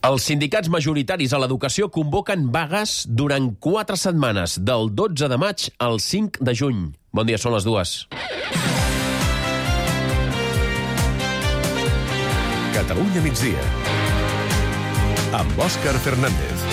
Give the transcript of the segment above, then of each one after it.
Els sindicats majoritaris a l'educació convoquen vagues durant 4 setmanes, del 12 de maig al 5 de juny. Bon dia, són les 2. Catalunya migdia, amb Òscar Fernández.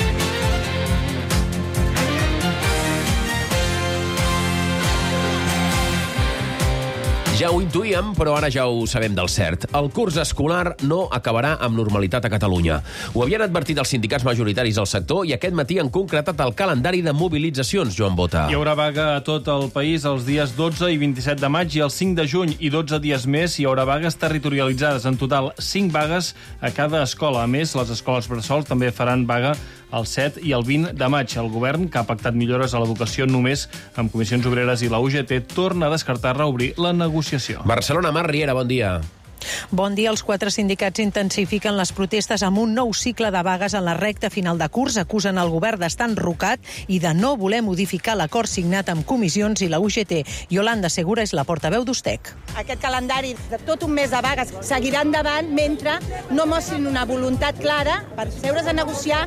Ja ho intuïem, però ara ja ho sabem del cert. El curs escolar no acabarà amb normalitat a Catalunya. Ho havien advertit els sindicats majoritaris del sector i aquest matí han concretat el calendari de mobilitzacions, Joan Bota. Hi haurà vaga a tot el país els dies 12 i 27 de maig i el 5 de juny i 12 dies més hi haurà vagues territorialitzades. En total, 5 vagues a cada escola. A més, les escoles bressol també faran vaga el 7 i el 20 de maig. El govern, que ha pactat millores a l'educació només amb Comissions Obreres i la UGT, torna a descartar reobrir la negociació. Barcelona, Mar Riera, bon dia. Bon dia. Els 4 sindicats intensifiquen les protestes amb un nou cicle de vagues en la recta final de curs. Acusen el govern d'estar enrocat i de no voler modificar l'acord signat amb comissions i la UGT. Yolanda Segura és la portaveu d'Ustec. Aquest calendari de tot un mes de vagues seguirà endavant mentre no mostrin una voluntat clara per seure's a negociar.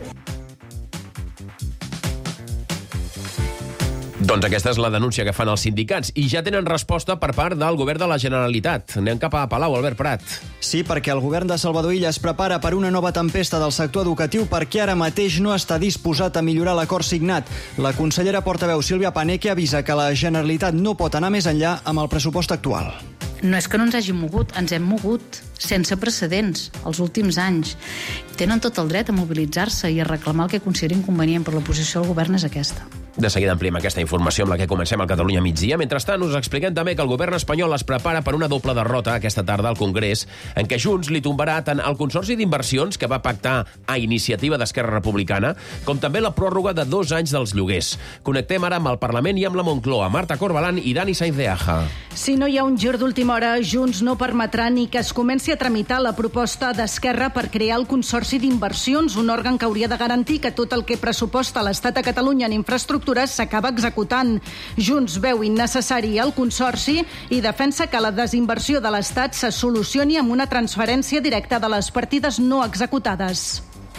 Doncs aquesta és la denúncia que fan els sindicats i ja tenen resposta per part del govern de la Generalitat. Anem cap a Palau, Albert Prat. Sí, perquè el govern de Salvador Illa es prepara per una nova tempesta del sector educatiu perquè ara mateix no està disposat a millorar l'acord signat. La consellera portaveu Sílvia Paneque avisa que la Generalitat no pot anar més enllà amb el pressupost actual. No és que no ens hàgim mogut, ens hem mogut, sense precedents, els últims anys. Tenen tot el dret a mobilitzar-se i a reclamar el que considerin convenient, però la posició del govern és aquesta. De seguida ampliem aquesta informació amb la que comencem al Catalunya migdia. Mentrestant, us expliquem també que el govern espanyol es prepara per una doble derrota aquesta tarda al Congrés, en què Junts li tombarà tant el Consorci d'Inversions, que va pactar a iniciativa d'Esquerra Republicana, com també la pròrroga de 2 anys dels lloguers. Connectem ara amb el Parlament i amb la Moncloa. Marta Corbalán i Dani Sainz de Aja. Si no hi ha un gir d'última hora, Junts no permetrà ni que es comenci a tramitar la proposta d'Esquerra per crear el Consorci d'Inversions, un òrgan que hauria de garantir que tot el que pressuposta l'Estat a Catalunya en infraestructures s'acaba executant. Junts veu innecessari el Consorci i defensa que la desinversió de l'Estat se solucioni amb una transferència directa de les partides no executades.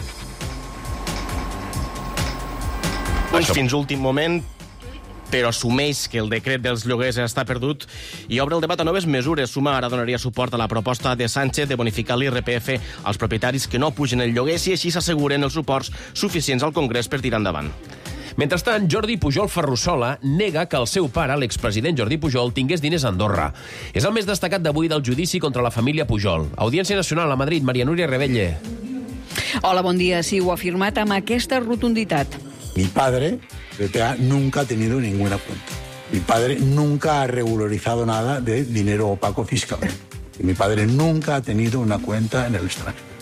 Doncs fins últim moment, però assumeix que el decret dels lloguers està perdut i obre el debat a noves mesures. Sumar ara donaria suport a la proposta de Sánchez de bonificar l'IRPF als propietaris que no pugen el lloguer si així s'asseguren els suports suficients al Congrés per tirar endavant. Mentrestant, Jordi Pujol Ferrusola nega que el seu pare, l'expresident Jordi Pujol, tingués diners a Andorra. És el més destacat d'avui del judici contra la família Pujol. Audiència Nacional a Madrid, María Núria Rebelle. Hola, bon dia. Sí, ho ha afirmat amb aquesta rotunditat. Mi padre, nunca ha tenido ninguna cuenta. Mi padre nunca ha regularizado nada de dinero opaco fiscalmente. Mi padre nunca ha tenido una cuenta en el extranjero.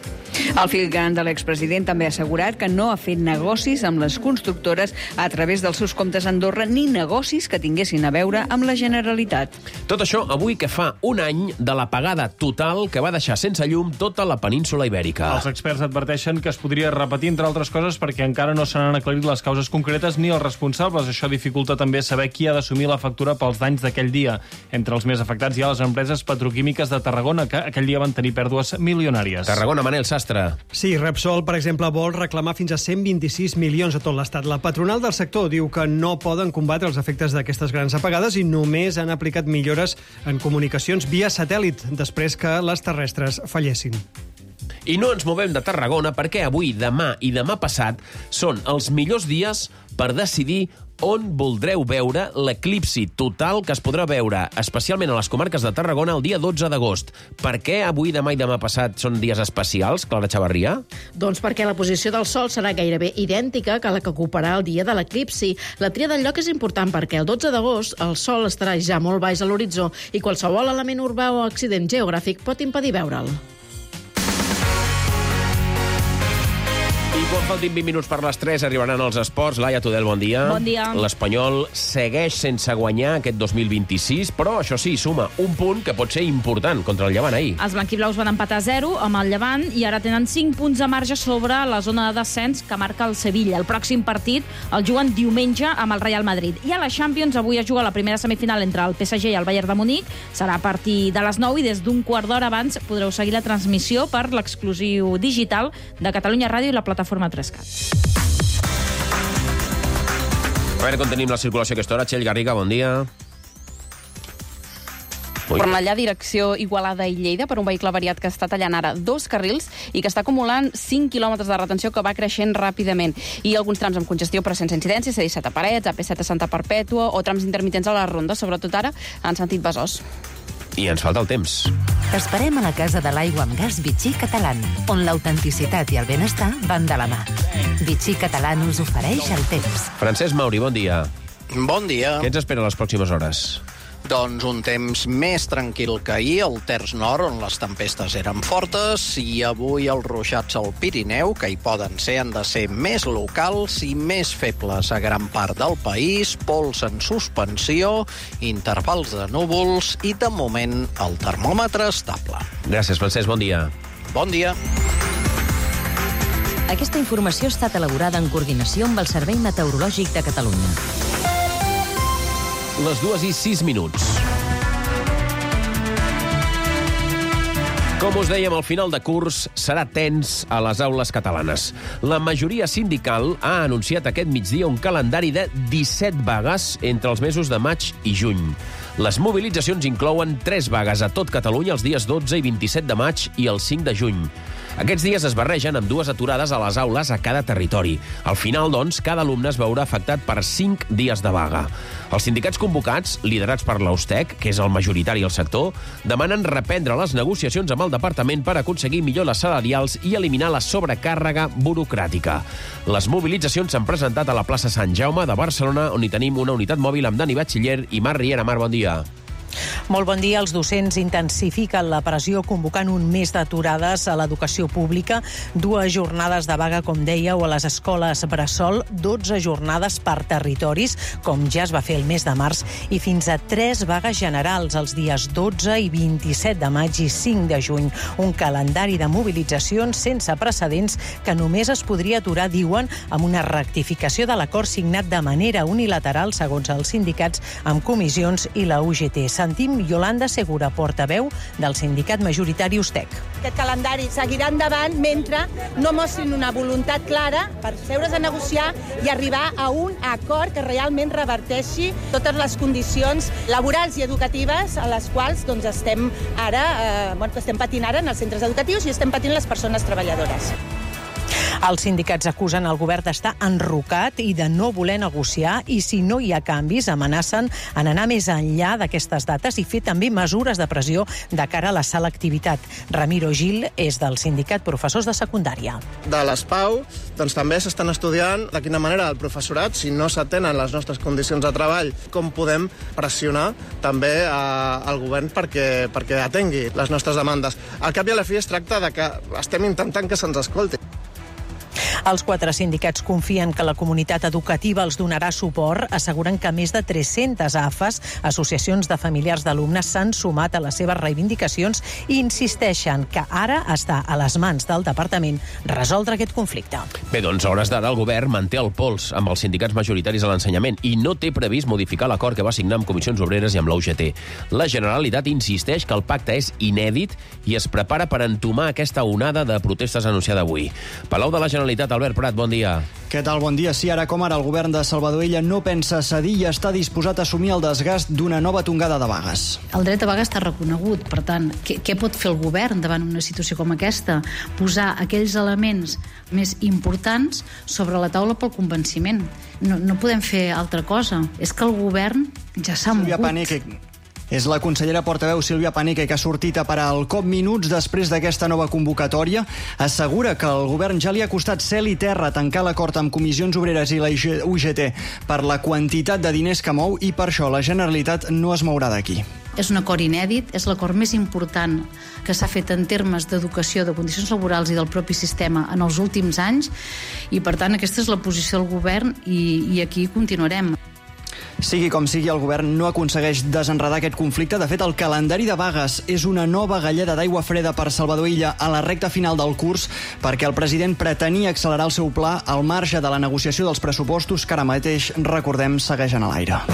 El fill gran de l'expresident també ha assegurat que no ha fet negocis amb les constructores a través dels seus comptes a Andorra ni negocis que tinguessin a veure amb la Generalitat. Tot això avui que fa un any de l'apagada total que va deixar sense llum tota la península Ibèrica. Els experts adverteixen que es podria repetir, entre altres coses, perquè encara no se n'han aclarit les causes concretes ni els responsables. Això dificulta també saber qui ha d'assumir la factura pels danys d'aquell dia. Entre els més afectats hi ha les empreses petroquímiques de Tarragona, que aquell dia van tenir pèrdues milionàries. Tarragona, Manel Sastre. Sí, Repsol, per exemple, vol reclamar fins a 126 milions a tot l'Estat. La patronal del sector diu que no poden combatre els efectes d'aquestes grans apagades i només han aplicat millores en comunicacions via satèl·lit després que les terrestres fallessin. I no ens movem de Tarragona perquè avui, demà i demà passat són els millors dies per decidir on voldreu veure l'eclipsi total que es podrà veure, especialment a les comarques de Tarragona, el dia 12 d'agost. Per què avui, demà i demà passat són dies especials, Clara Chavarria? Doncs perquè la posició del Sol serà gairebé idèntica que la que ocuparà el dia de l'eclipsi. La tria del lloc és important perquè el 12 d'agost el Sol estarà ja molt baix a l'horitzó i qualsevol element urbà o accident geogràfic pot impedir veure'l. Quan faltin 20 minuts per les 3 arribaran els esports. Laia Tudel, bon dia. Bon dia. L'Espanyol segueix sense guanyar aquest 2026, però això sí, suma un punt que pot ser important contra el Llevant ahir. Els blanquiblaus van empatar 0 amb el Llevant i ara tenen 5 punts de marge sobre la zona de descens que marca el Sevilla. El pròxim partit el juguen diumenge amb el Real Madrid. I a la Champions avui es juga la primera semifinal entre el PSG i el Bayern de Munic. Serà a partir de les 9 i des d'un quart d'hora abans podreu seguir la transmissió per l'exclusiu digital de Catalunya Ràdio i la plataforma 3CAT. A veure com tenim la circulació a aquesta hora. Txell Garriga, bon dia. Cornellà, direcció Igualada i Lleida, per un vehicle variat que està tallant ara 2 carrils i que està acumulant 5 quilòmetres de retenció que va creixent ràpidament. I alguns trams amb congestió però sense incidència, C-17 a Parets, AP-7 a Santa Perpètua o trams intermitents a la Ronda, sobretot ara en sentit Besòs. I ens falta el temps. T'esperem a la Casa de l'Aigua amb Gas Vichy Catalán, on l'autenticitat i el benestar van de la mà. Vichy Catalán us ofereix el temps. Francesc Mauri, bon dia. Bon dia. Què ens espera les pròximes hores? Doncs un temps més tranquil que ahir, al terç nord, on les tempestes eren fortes, i avui els ruixats al Pirineu, que hi poden ser, han de ser més locals i més febles a gran part del país, pols en suspensió, intervals de núvols i, de moment, el termòmetre estable. Gràcies, Francesc, bon dia. Bon dia. Aquesta informació ha estat elaborada en coordinació amb el Servei Meteorològic de Catalunya. Les 2:06. Com us dèiem, el final de curs serà tens a les aules catalanes. La majoria sindical ha anunciat aquest migdia un calendari de 17 vagues entre els mesos de maig i juny. Les mobilitzacions inclouen 3 vagues a tot Catalunya els dies 12 i 27 de maig i el 5 de juny. Aquests dies es barregen amb 2 aturades a les aules a cada territori. Al final, doncs, cada alumne es veurà afectat per 5 dies de vaga. Els sindicats convocats, liderats per l'Austec, que és el majoritari al sector, demanen reprendre les negociacions amb el departament per aconseguir millores salarials i eliminar la sobrecàrrega burocràtica. Les mobilitzacions s'han presentat a la plaça Sant Jaume de Barcelona, on hi tenim una unitat mòbil amb Dani Batxiller i Mar Riera. Mar, bon dia. Molt bon dia. Els docents intensifiquen la pressió convocant un mes d'aturades a l'educació pública, 2 jornades de vaga, com dèieu, a les escoles bressol, 12 jornades per territoris, com ja es va fer el mes de març, i fins a 3 vagues generals els dies 12 i 27 de maig i 5 de juny. Un calendari de mobilitzacions sense precedents que només es podria aturar, diuen, amb una rectificació de l'acord signat de manera unilateral, segons els sindicats, amb comissions i la UGT. Sentim Yolanda Segura, portaveu del sindicat majoritari Ustec. Aquest calendari seguirà endavant mentre no mostrin una voluntat clara per seure's a negociar i arribar a un acord que realment reverteixi totes les condicions laborals i educatives a les quals estem patint ara en els centres educatius i estem patint les persones treballadores. Els sindicats acusen el govern d'estar enrocat i de no voler negociar i, si no hi ha canvis, amenacen en anar més enllà d'aquestes dates i fer també mesures de pressió de cara a la selectivitat. Ramiro Gil és del sindicat Professors de Secundària. De l'ESPAU també s'estan estudiant de quina manera el professorat, si no s'atenen les nostres condicions de treball, com podem pressionar també al govern perquè atengui les nostres demandes. Al cap i a la fi es tracta de que estem intentant que se'ns escolti. Els 4 sindicats confien que la comunitat educativa els donarà suport, asseguren que més de 300 AFAs, associacions de familiars d'alumnes, s'han sumat a les seves reivindicacions i insisteixen que ara està a les mans del departament resoldre aquest conflicte. Bé, doncs, a hores d'ara el govern manté el pols amb els sindicats majoritaris a l'ensenyament i no té previst modificar l'acord que va signar amb Comissions Obreres i amb la UGT. La Generalitat insisteix que el pacte és inèdit i es prepara per entomar aquesta onada de protestes anunciada avui. Palau de la Generalitat, Albert Prat, bon dia. Què tal? Bon dia. Sí, ara com ara, el govern de Salvador Illa no pensa cedir i està disposat a assumir el desgast d'una nova tongada de vagues. El dret a vaga està reconegut, per tant, què pot fer el govern davant una situació com aquesta? Posar aquells elements més importants sobre la taula pel convenciment. No podem fer altra cosa. És que el govern ja s'ha mogut. És la consellera portaveu Sílvia Paneque que ha sortit a parar el cop minuts després d'aquesta nova convocatòria. Assegura que el govern ja li ha costat cel i terra tancar l'acord amb Comissions Obreres i la UGT per la quantitat de diners que mou i per això la Generalitat no es mourà d'aquí. És un acord inèdit, és l'acord més important que s'ha fet en termes d'educació, de condicions laborals i del propi sistema en els últims anys, i per tant aquesta és la posició del govern i aquí continuarem. Sigui com sigui, el govern no aconsegueix desenredar aquest conflicte. De fet, el calendari de vagues és una nova galleda d'aigua freda per Salvador Illa a la recta final del curs, perquè el president pretenia accelerar el seu pla al marge de la negociació dels pressupostos que ara mateix, recordem, segueixen a l'aire.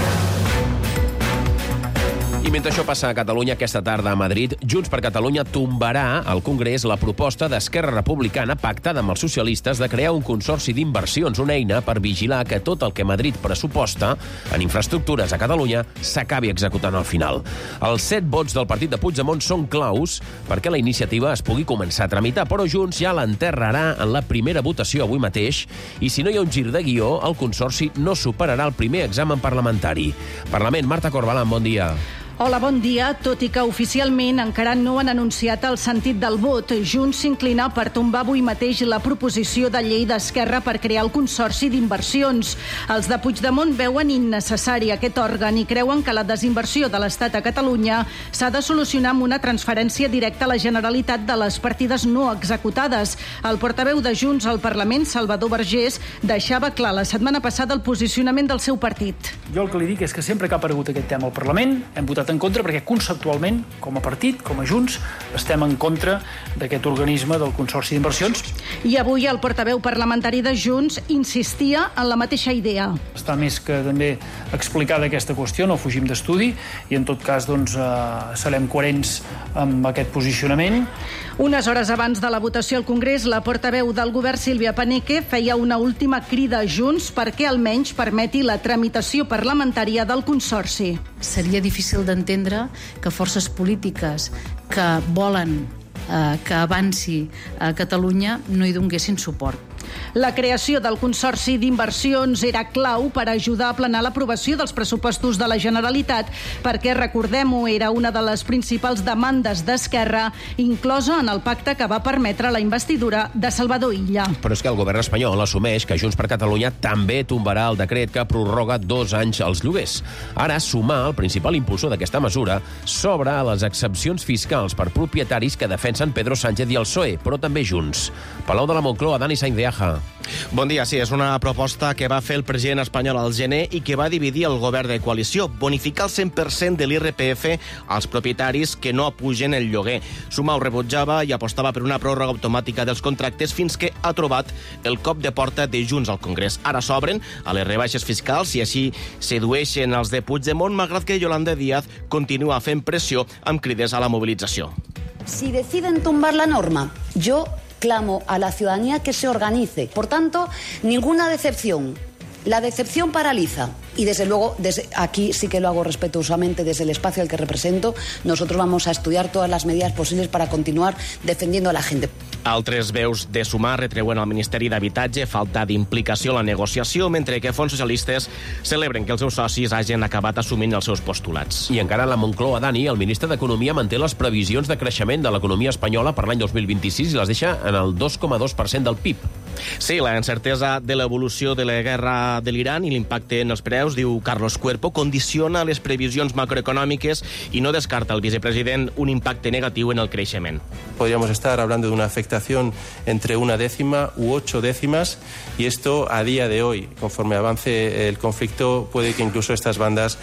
I mentre això passa a Catalunya, aquesta tarda a Madrid, Junts per Catalunya tombarà al Congrés la proposta d'Esquerra Republicana pactada amb els socialistes de crear un consorci d'inversions, una eina per vigilar que tot el que Madrid pressuposta en infraestructures a Catalunya s'acabi executant al final. Els 7 vots del partit de Puigdemont són claus perquè la iniciativa es pugui començar a tramitar, però Junts ja l'enterrarà en la primera votació avui mateix i si no hi ha un gir de guió, el consorci no superarà el primer examen parlamentari. Parlament, Marta Corbalán, bon dia. Hola, bon dia. Tot i que oficialment encara no han anunciat el sentit del vot, Junts s'inclina per tombar avui mateix la proposició de llei d'Esquerra per crear el Consorci d'Inversions. Els de Puigdemont veuen innecessari aquest òrgan i creuen que la desinversió de l'Estat a Catalunya s'ha de solucionar amb una transferència directa a la Generalitat de les partides no executades. El portaveu de Junts al Parlament, Salvador Vergés, deixava clar la setmana passada el posicionament del seu partit. Jo el que li dic és que sempre que ha aparegut aquest tema al Parlament hem votat en contra perquè conceptualment, com a partit, com a Junts, estem en contra d'aquest organisme del Consorci d'Inversions. I avui el portaveu parlamentari de Junts insistia en la mateixa idea. Està més que també explicada aquesta qüestió, no fugim d'estudi i en tot cas serem coherents amb aquest posicionament. Unes hores abans de la votació al Congrés, la portaveu del govern, Sílvia Paneque, feia una última crida a Junts perquè almenys permeti la tramitació parlamentària del Consorci. Seria difícil d'entendre que forces polítiques que volen que avanci a Catalunya no hi donguessin suport. La creació del Consorci d'Inversions era clau per ajudar a aplanar l'aprovació dels pressupostos de la Generalitat, perquè, recordem-ho, era una de les principals demandes d'Esquerra, inclosa en el pacte que va permetre la investidura de Salvador Illa. Però és que el govern espanyol assumeix que Junts per Catalunya també tombarà el decret que prorroga 2 anys els lloguers. Ara, Sumar, el principal impulsor d'aquesta mesura, s'obre a les excepcions fiscals per propietaris que defensen Pedro Sánchez i el PSOE, però també Junts. Palau de la Moncloa, Dani Sainz de Aja. Bon dia, sí, és una proposta que va fer el president espanyol al gener i que va dividir el govern de coalició, bonificar el 100% de l'IRPF als propietaris que no apugen el lloguer. Sumar ho rebutjava i apostava per una pròrroga automàtica dels contractes fins que ha trobat el cop de porta de Junts al Congrés. Ara s'obren a les rebaixes fiscals i així sedueixen els de Puigdemont, malgrat que Yolanda Díaz continua fent pressió amb crides a la mobilització. Si deciden tumbar la norma, yo clamo a la ciudadanía que se organice. Por tanto, ninguna decepción. La decepción paraliza. Y desde luego, aquí sí que lo hago respetuosamente desde el espacio al que represento, nosotros vamos a estudiar todas las medidas posibles para continuar defendiendo a la gente. Altres veus de Sumar retreuen al Ministeri d'Habitatge falta d'implicació a la negociació, mentre que fons socialistes celebren que els seus socis hagin acabat assumint els seus postulats. I encara a la Moncloa, Dani, el ministre d'Economia manté les previsions de creixement de l'economia espanyola per l'any 2026 i les deixa en el 2,2% del PIB. Sí, la incertesa de l'evolució de la guerra de l'Iran i l'impacte en els preus, diu Carlos Cuerpo, condiciona les previsions macroeconòmiques i no descarta el vicepresident un impacte negatiu en el creixement. Podríamos estar hablando de una afectación entre 1/10 u 8 décimas y esto a día de hoy, conforme avance el conflicto, puede que incluso estas bandas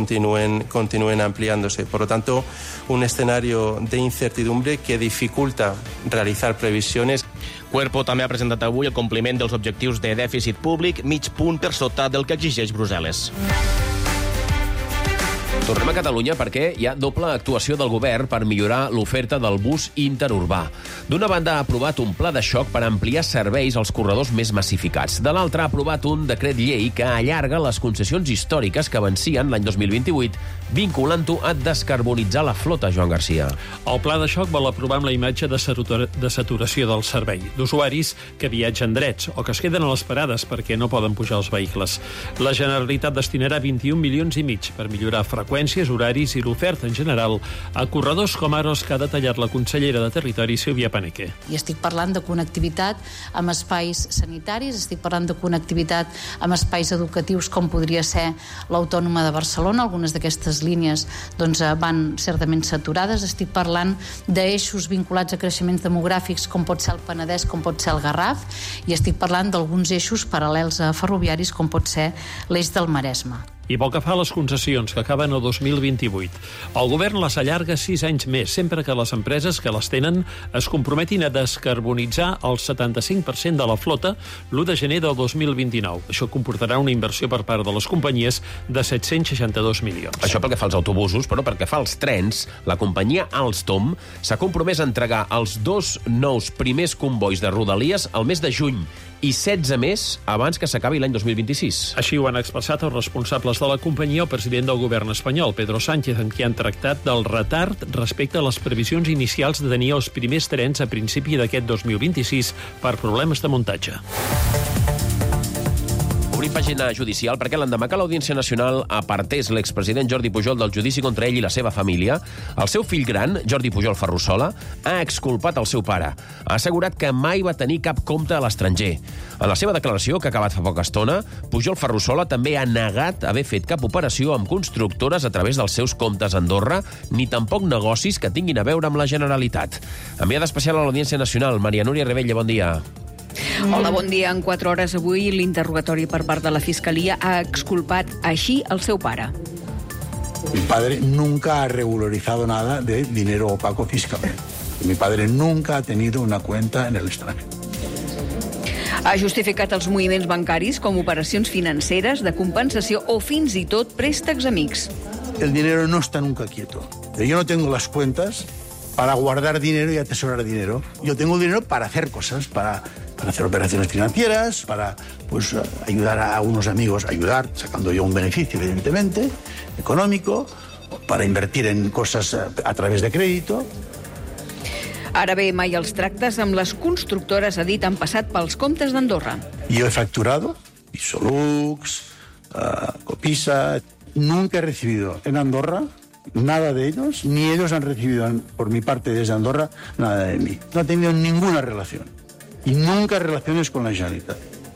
continúen ampliándose. Por lo tanto, un escenario de incertidumbre que dificulta realizar previsiones. Cuerpo també ha presentat avui el compliment dels objectius de dèficit públic, mig punt per sota del que exigeix Brussel·les. Tornem a Catalunya perquè hi ha doble actuació del govern per millorar l'oferta del bus interurbà. D'una banda, ha aprovat un pla de xoc per ampliar serveis als corredors més massificats. De l'altra, ha aprovat un decret llei que allarga les concessions històriques que vencien l'any 2028, vinculant-ho a descarbonitzar la flota, Joan Garcia. El pla de xoc vol aprovar amb la imatge de saturació del servei, d'usuaris que viatgen drets o que es queden a les parades perquè no poden pujar els vehicles. La Generalitat destinarà 21 milions i mig per millorar freqüència freqüències, horaris i l'oferta en general a corredors com ara els que ha detallat la consellera de Territori, Sílvia Paneque. I estic parlant de connectivitat amb espais sanitaris, estic parlant de connectivitat amb espais educatius com podria ser l'Autònoma de Barcelona. Algunes d'aquestes línies van certament saturades. Estic parlant d'eixos vinculats a creixements demogràfics com pot ser el Penedès, com pot ser el Garraf, i estic parlant d'alguns eixos paral·lels a ferroviaris com pot ser l'eix del Maresme. I pel que fa a les concessions, que acaben el 2028. El govern les allarga 6 anys més, sempre que les empreses que les tenen es comprometin a descarbonitzar el 75% de la flota l'1 de gener del 2029. Això comportarà una inversió per part de les companyies de 762 milions. Això pel que fa als autobusos, però pel que fa als trens, la companyia Alstom s'ha compromès a entregar els 2 nous primers combois de Rodalies al mes de juny i 16 més abans que s'acabi l'any 2026. Així ho han expressat els responsables de la companyia, el president del govern espanyol, Pedro Sánchez, en qui han tractat del retard respecte a les previsions inicials de tenir els primers trens a principi d'aquest 2026 per problemes de muntatge. Obrim pàgina judicial perquè l'endemà que l'Audiència Nacional apartés l'expresident Jordi Pujol del judici contra ell i la seva família, el seu fill gran, Jordi Pujol Ferrusola, ha exculpat el seu pare. Ha assegurat que mai va tenir cap compte a l'estranger. En la seva declaració, que ha acabat fa poca estona, Pujol Ferrusola també ha negat haver fet cap operació amb constructores a través dels seus comptes a Andorra, ni tampoc negocis que tinguin a veure amb la Generalitat. Enviada especial a l'Audiència Nacional, Maria Núria Rebella, bon dia. Hola, bon dia. En 4 hores avui l'interrogatori per part de la Fiscalia ha exculpat així el seu pare. Mi padre nunca ha regularizado nada de dinero opaco fiscalmente. Mi padre nunca ha tenido una cuenta en el extranjero. Ha justificat els moviments bancaris com operacions financeres, de compensació o fins i tot préstecs amics. El dinero no está nunca quieto. Yo no tengo las cuentas para guardar dinero y atesorar dinero. Yo tengo el dinero para hacer cosas, para hacer operaciones financieras, para ayudar a unos amigos, sacando yo un beneficio, evidentemente, económico, para invertir en cosas a través de crédito. Ara bé, mai els tractes amb les constructores, ha dit, han passat pels comptes d'Andorra. Yo he facturado Isolux, Copisa. Nunca he recibido en Andorra nada de ellos, ni ellos han recibido por mi parte desde Andorra nada de mí. No he tenido ninguna relación. I nunca relaciones con la Generalitat.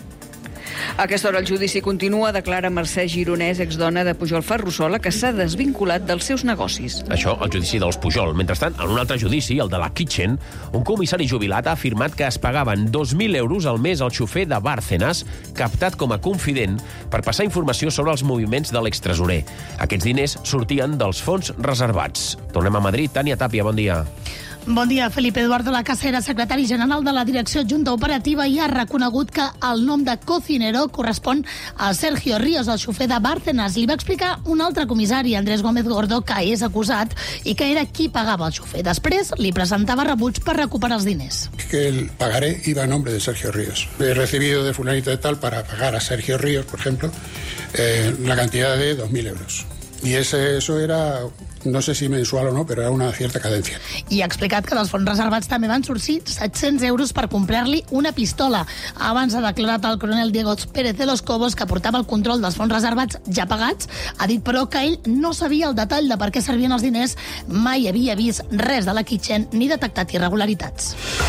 A aquesta hora el judici continua, declara Mercè Gironès, exdona de Pujol Ferrusola, que s'ha desvinculat dels seus negocis. Això, el judici dels Pujol. Mentrestant, en un altre judici, el de la Kitchen, un comissari jubilat ha afirmat que es pagaven 2.000 euros al mes al xofer de Bárcenas, captat com a confident, per passar informació sobre els moviments de l'extresorer. Aquests diners sortien dels fons reservats. Tornem a Madrid. Tània Tàpia, bon dia. Bon dia. Felipe Eduardo Lacasera, secretari general de la Direcció Adjunta Operativa, i ha reconegut que el nom de cocinero correspon a Sergio Ríos, el xofer de Bárcenas. Li va explicar un altre comissari, Andrés Gómez Gordo, que és acusat i que era qui pagava el xofer. Després li presentava rebuts per recuperar els diners. Que el pagaré iba a nombre de Sergio Ríos. He recibido de fulanito de tal para pagar a Sergio Ríos, por ejemplo, la cantidad de 2.000 euros. Y eso era, no sé si mensual o no, però era una cierta cadencia. I ha explicat que dels fons reservats també van sortir 700 euros per comprar-li una pistola. Abans ha declarat el coronel Diego Pérez de los Cobos, que portava el control dels fons reservats ja pagats. Ha dit, però, que ell no sabia el detall de per què servien els diners, mai havia vist res de la Kitchen ni detectat irregularitats.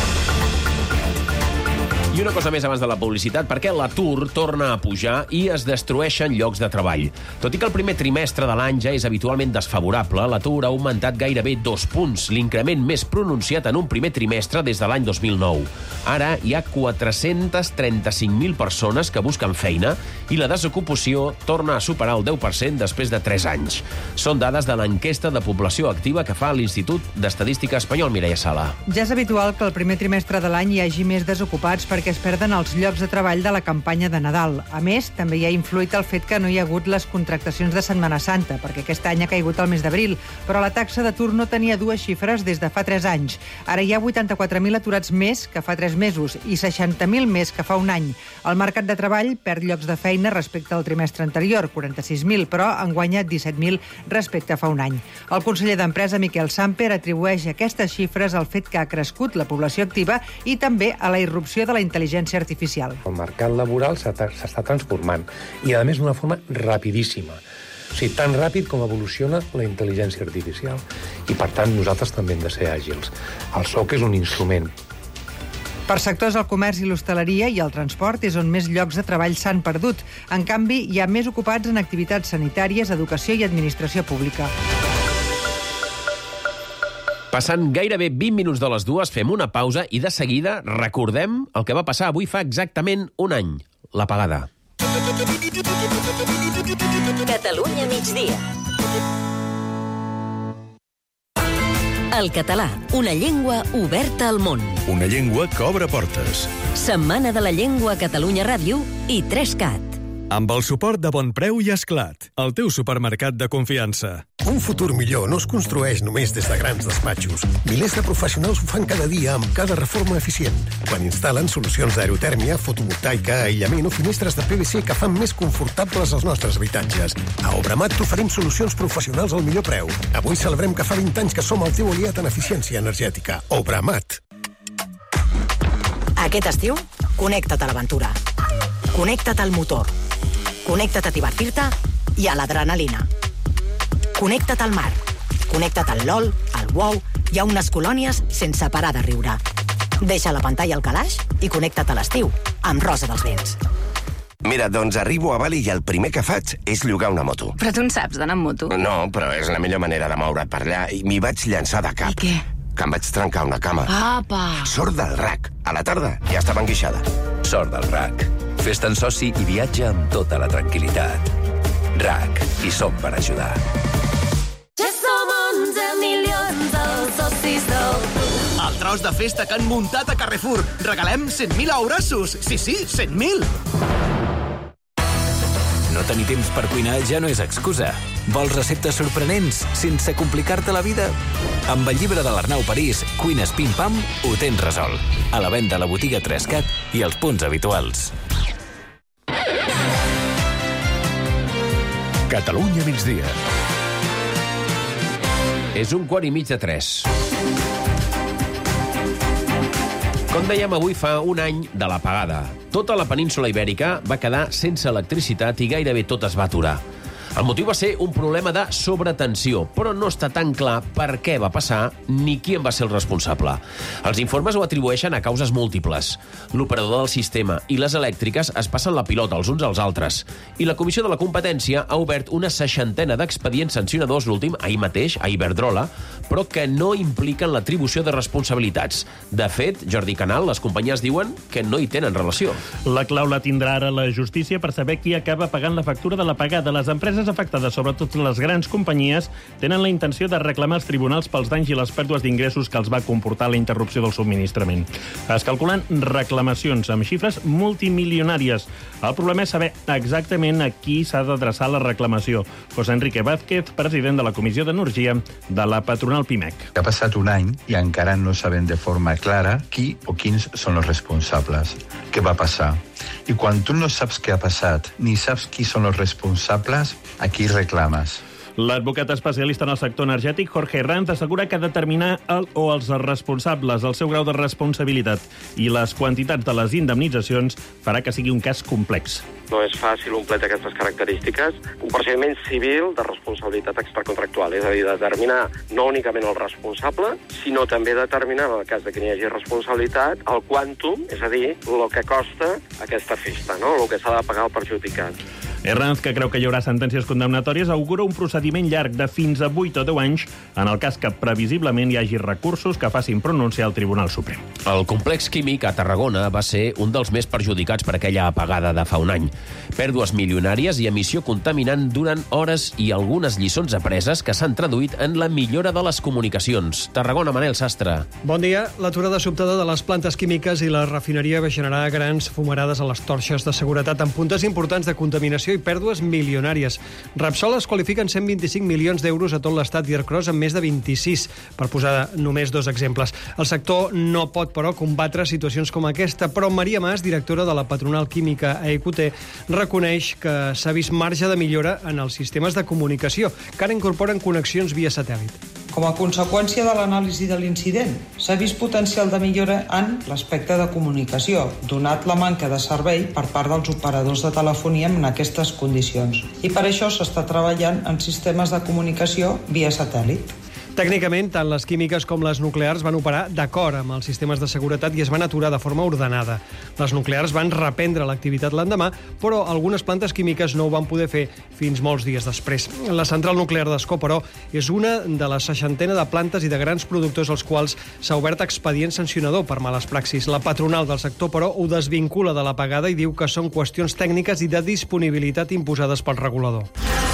I una cosa més abans de la publicitat, perquè l'atur torna a pujar i es destrueixen llocs de treball. Tot i que el primer trimestre de l'any ja és habitualment desfavorable, l'atur ha augmentat gairebé 2 punts, l'increment més pronunciat en un primer trimestre des de l'any 2009. Ara hi ha 435.000 persones que busquen feina i la desocupació torna a superar el 10% després de 3 anys. Són dades de l'enquesta de població activa que fa l'Institut d'Estadística Espanyol, Mireia Sala. Ja és habitual que el primer trimestre de l'any hi hagi més desocupats perquè es perden els llocs de treball de la campanya de Nadal. A més, també hi ha influït el fet que no hi ha hagut les contractacions de Setmana Santa, perquè aquest any ha caigut el mes d'abril, però la taxa d'atur no tenia dues xifres des de fa 3 anys. Ara hi ha 84.000 aturats més que fa 3 mesos i 60.000 més que fa un any. El mercat de treball perd llocs de feina respecte al trimestre anterior, 46.000, però en guanya 17.000 respecte a fa un any. El conseller d'Empresa, Miquel Samper, atribueix aquestes xifres al fet que ha crescut la població activa i també a la irrupció de la intel·ligència artificial. El mercat laboral s'està transformant i, a més, d'una forma rapidíssima. O sigui, tan ràpid com evoluciona la intel·ligència artificial. I, per tant, nosaltres també hem de ser àgils. El SOC és un instrument. Per sectors, el comerç i l'hostaleria i el transport és on més llocs de treball s'han perdut. En canvi, hi ha més ocupats en activitats sanitàries, educació i administració pública. Passant gairebé 20 minuts de les 2, fem una pausa i de seguida recordem el que va passar avui fa exactament un any, l'apagada. Catalunya migdia. El català, una llengua oberta al món. Una llengua que obre portes. Setmana de la Llengua a Catalunya Ràdio i 3CAT. Amb el suport de Bon Preu i Esclat, el teu supermercat de confiança. Un futur millor no es construeix només des de grans despatxos. Milers de professionals ho fan cada dia amb cada reforma eficient. Quan instal·len solucions d'aerotèrmia, fotovoltaica, aïllament o finestres de PVC que fan més confortables els nostres habitatges. A Obramat t'oferim solucions professionals al millor preu. Avui celebrem que fa 20 anys que som el teu aliat en eficiència energètica. Obramat. Aquest estiu, connecta't a l'aventura. Connecta't al motor. Connecta't a divertir-te i a l'adrenalina. Connecta't al mar. Connecta't al LOL, al WoW i a unes colònies sense parar de riure. Deixa la pantalla al calaix i connecta't a l'estiu amb Rosa dels Vents. Mira, doncs arribo a Bali i el primer que faig és llogar una moto. Però tu en saps d'anar amb moto? No, però és la millor manera de moure't per allà i m'hi vaig llançar de cap. I què? Que em vaig trencar una cama. Apa! Sort del RAC. A la tarda ja estava enguixada. Sort del RAC. Fes-te'n soci i viatja amb tota la tranquil·litat. RAC. Hi som per ajudar. Ja som 11 milions els socis del club. El tros de festa que han muntat a Carrefour. Regalem 100.000 aurassos. Sí, 100.000. No tenir temps per cuinar ja no és excusa. Vols receptes sorprenents sense complicar-te la vida? Amb el llibre de l'Arnau París, Cuines Pim Pam, ho tens resolt. A la venda a la botiga 3CAT i els punts habituals. Catalunya migdia. És 2:15. Com dèiem, avui fa un any de l'apagada. Tota la península Ibèrica va quedar sense electricitat i gairebé tot es va aturar. El motiu va ser un problema de sobretensió, però no està tan clar per què va passar ni qui en va ser el responsable. Els informes ho atribueixen a causes múltiples. L'operador del sistema i les elèctriques es passen la pilota els uns als altres. I la Comissió de la Competència ha obert una 60ena d'expedients sancionadors, l'últim ahir mateix, a Iberdrola, però que no impliquen l'atribució de responsabilitats. De fet, Jordi Canal, les companyies diuen que no hi tenen relació. La clau la tindrà ara la justícia per saber qui acaba pagant la factura de l'apagada. Les empreses afectades, sobretot les grans companyies, tenen la intenció de reclamar als tribunals pels danys i les pèrdues d'ingressos que els va comportar la interrupció del subministrament. Es calculen reclamacions amb xifres multimilionàries. El problema és saber exactament a qui s'ha d'adreçar la reclamació. José Enrique Vázquez, president de la Comissió d'Energia de la patronal PIMEC. Ha passat un any i encara no sabem de forma clara qui o quins són els responsables. Què va passar? I quan tu no saps què ha passat, ni saps qui són els responsables, a qui reclames? L'advocat especialista en el sector energètic, Jorge Herranz, assegura que determinar el o els responsables, el seu grau de responsabilitat i les quantitats de les indemnitzacions farà que sigui un cas complex. No és fàcil un plet d'aquestes característiques. Un procediment civil de responsabilitat extracontractual, és a dir, determinar no únicament el responsable, sinó també determinar, en el cas que n'hi hagi responsabilitat, el quàntum, és a dir, el que costa aquesta festa, no? El que s'ha de pagar el perjudicat. Herranz, que creu que hi haurà sentències condemnatòries, augura un procediment llarg de fins a 8 o 10 anys en el cas que previsiblement hi hagi recursos que facin pronunciar el Tribunal Suprem. El complex químic a Tarragona va ser un dels més perjudicats per aquella apagada de fa un any. Pèrdues milionàries i emissió contaminant durant hores i algunes lliçons apreses que s'han traduït en la millora de les comunicacions. Tarragona, Manel Sastre. Bon dia. L'aturada sobtada de les plantes químiques i la refineria va generar grans fumarades a les torxes de seguretat amb puntes importants de contaminació i pèrdues milionàries. Repsol es qualifiquen 125 milions d'euros a tot l'estat i Ercros amb més de 26, per posar només dos exemples. El sector no pot, però, combatre situacions com aquesta, però Maria Mas, directora de la patronal química a EQT, reconeix que s'ha vist marge de millora en els sistemes de comunicació, que ara incorporen connexions via satèl·lit. Com a conseqüència de l'anàlisi de l'incident, s'ha vist potencial de millora en l'aspecte de comunicació, donat la manca de servei per part dels operadors de telefonia en aquestes condicions. I per això s'està treballant en sistemes de comunicació via satèl·lit. Tècnicament, tant les químiques com les nuclears van operar d'acord amb els sistemes de seguretat i es van aturar de forma ordenada. Les nuclears van reprendre l'activitat l'endemà, però algunes plantes químiques no ho van poder fer fins molts dies després. La central nuclear d'Ascó, però, és una de la 60ena de plantes i de grans productors als quals s'ha obert expedient sancionador per males praxis. La patronal del sector, però, ho desvincula de l'apagada i diu que són qüestions tècniques i de disponibilitat imposades pel regulador.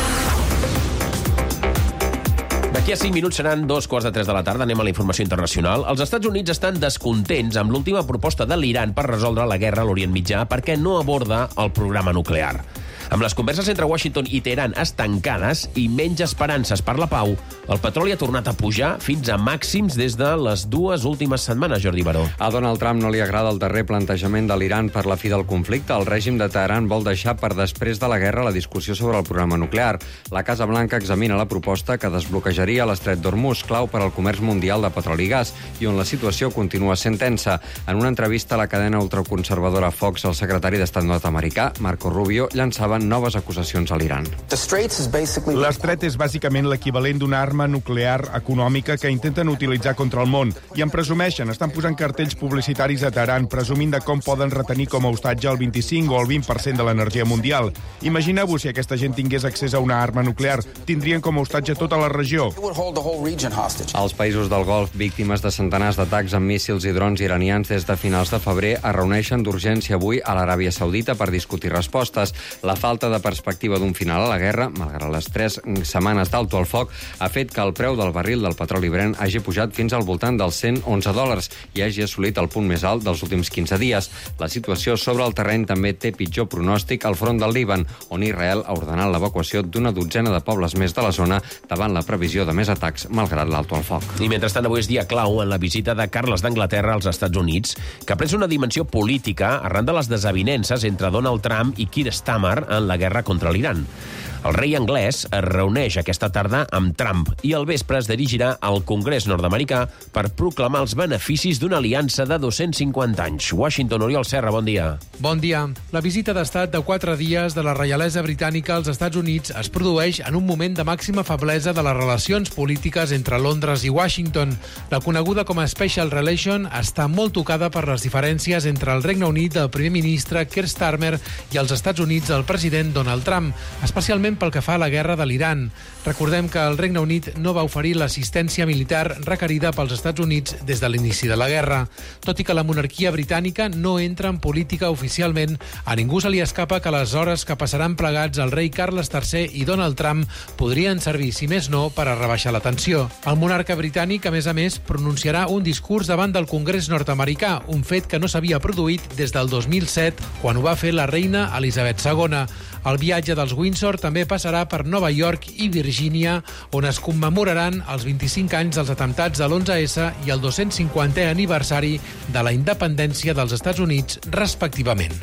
D'aquí a 5 minuts seran 2:45 de la tarda. Anem a la informació internacional. Els Estats Units estan descontents amb l'última proposta de l'Iran per resoldre la guerra a l'Orient Mitjà perquè no aborda el programa nuclear. Amb les converses entre Washington i Teheran estancades i menys esperances per la pau, el petroli ha tornat a pujar fins a màxims des de les 2 últimes setmanes, Jordi Baró. A Donald Trump no li agrada el darrer plantejament de l'Iran per la fi del conflicte. El règim de Teheran vol deixar per després de la guerra la discussió sobre el programa nuclear. La Casa Blanca examina la proposta que desbloquejaria l'estret d'Hormuz, clau per al comerç mundial de petroli i gas, i on la situació continua sent tensa. En una entrevista a la cadena ultraconservadora Fox, el secretari d'Estat nord-americà, Marco Rubio, llançava noves acusacions a l'Iran. L'estret és bàsicament l'equivalent d'una arma nuclear econòmica que intenten utilitzar contra el món i en presumeixen, estan posant cartells publicitaris a Teheran presumint de com poden retenir com a hostatge el 25 o el 20% de l'energia mundial. Imagineu-vos si aquesta gent tingués accés a una arma nuclear, tindrien com a hostatge tota la regió. Els països del Golf, víctimes de centenars d'atacs amb míssils i drons iranians des de finals de febrer, es reuneixen d'urgència avui a l'Aràbia Saudita per discutir respostes. La falta de perspectiva d'un final a la guerra, malgrat les 3 setmanes d'alto al foc, ha fet que el preu del barril del petroli Brent hagi pujat fins al voltant dels $111 i hagi assolit el punt més alt dels últims 15 dies. La situació sobre el terreny també té pitjor pronòstic al front del Líban, on Israel ha ordenat l'evacuació d'una dotzena de pobles més de la zona davant la previsió de més atacs, malgrat l'alto al foc. I mentrestant, avui és dia clau en la visita de Carles d'Anglaterra als Estats Units, que ha pres una dimensió política arran de les desavinences entre Donald Trump i Keir Starmer en la guerra contra l'Iran. El rei anglès es reuneix aquesta tarda amb Trump i al vespre es dirigirà al Congrés nord-americà per proclamar els beneficis d'una aliança de 250 anys. Washington, Oriol Serra, bon dia. Bon dia. La visita d'estat de 4 dies de la reialesa britànica als Estats Units es produeix en un moment de màxima feblesa de les relacions polítiques entre Londres i Washington. La coneguda com a Special Relation està molt tocada per les diferències entre el Regne Unit del primer ministre Keir Starmer i els Estats Units del president Donald Trump, especialment pel que fa a la guerra de l'Iran. Recordem que el Regne Unit no va oferir l'assistència militar requerida pels Estats Units des de l'inici de la guerra. Tot i que la monarquia britànica no entra en política oficialment, a ningú se li escapa que les hores que passaran plegats el rei Carles III i Donald Trump podrien servir, si més no, per a rebaixar la tensió. El monarca britànic, a més, pronunciarà un discurs davant del Congrés nord-americà, un fet que no s'havia produït des del 2007, quan ho va fer la reina Elisabet II. El viatge dels Windsor també passarà per Nova York i Virgínia, on es commemoraran els 25 anys dels atemptats de l'11S i el 250è aniversari de la independència dels Estats Units, respectivament.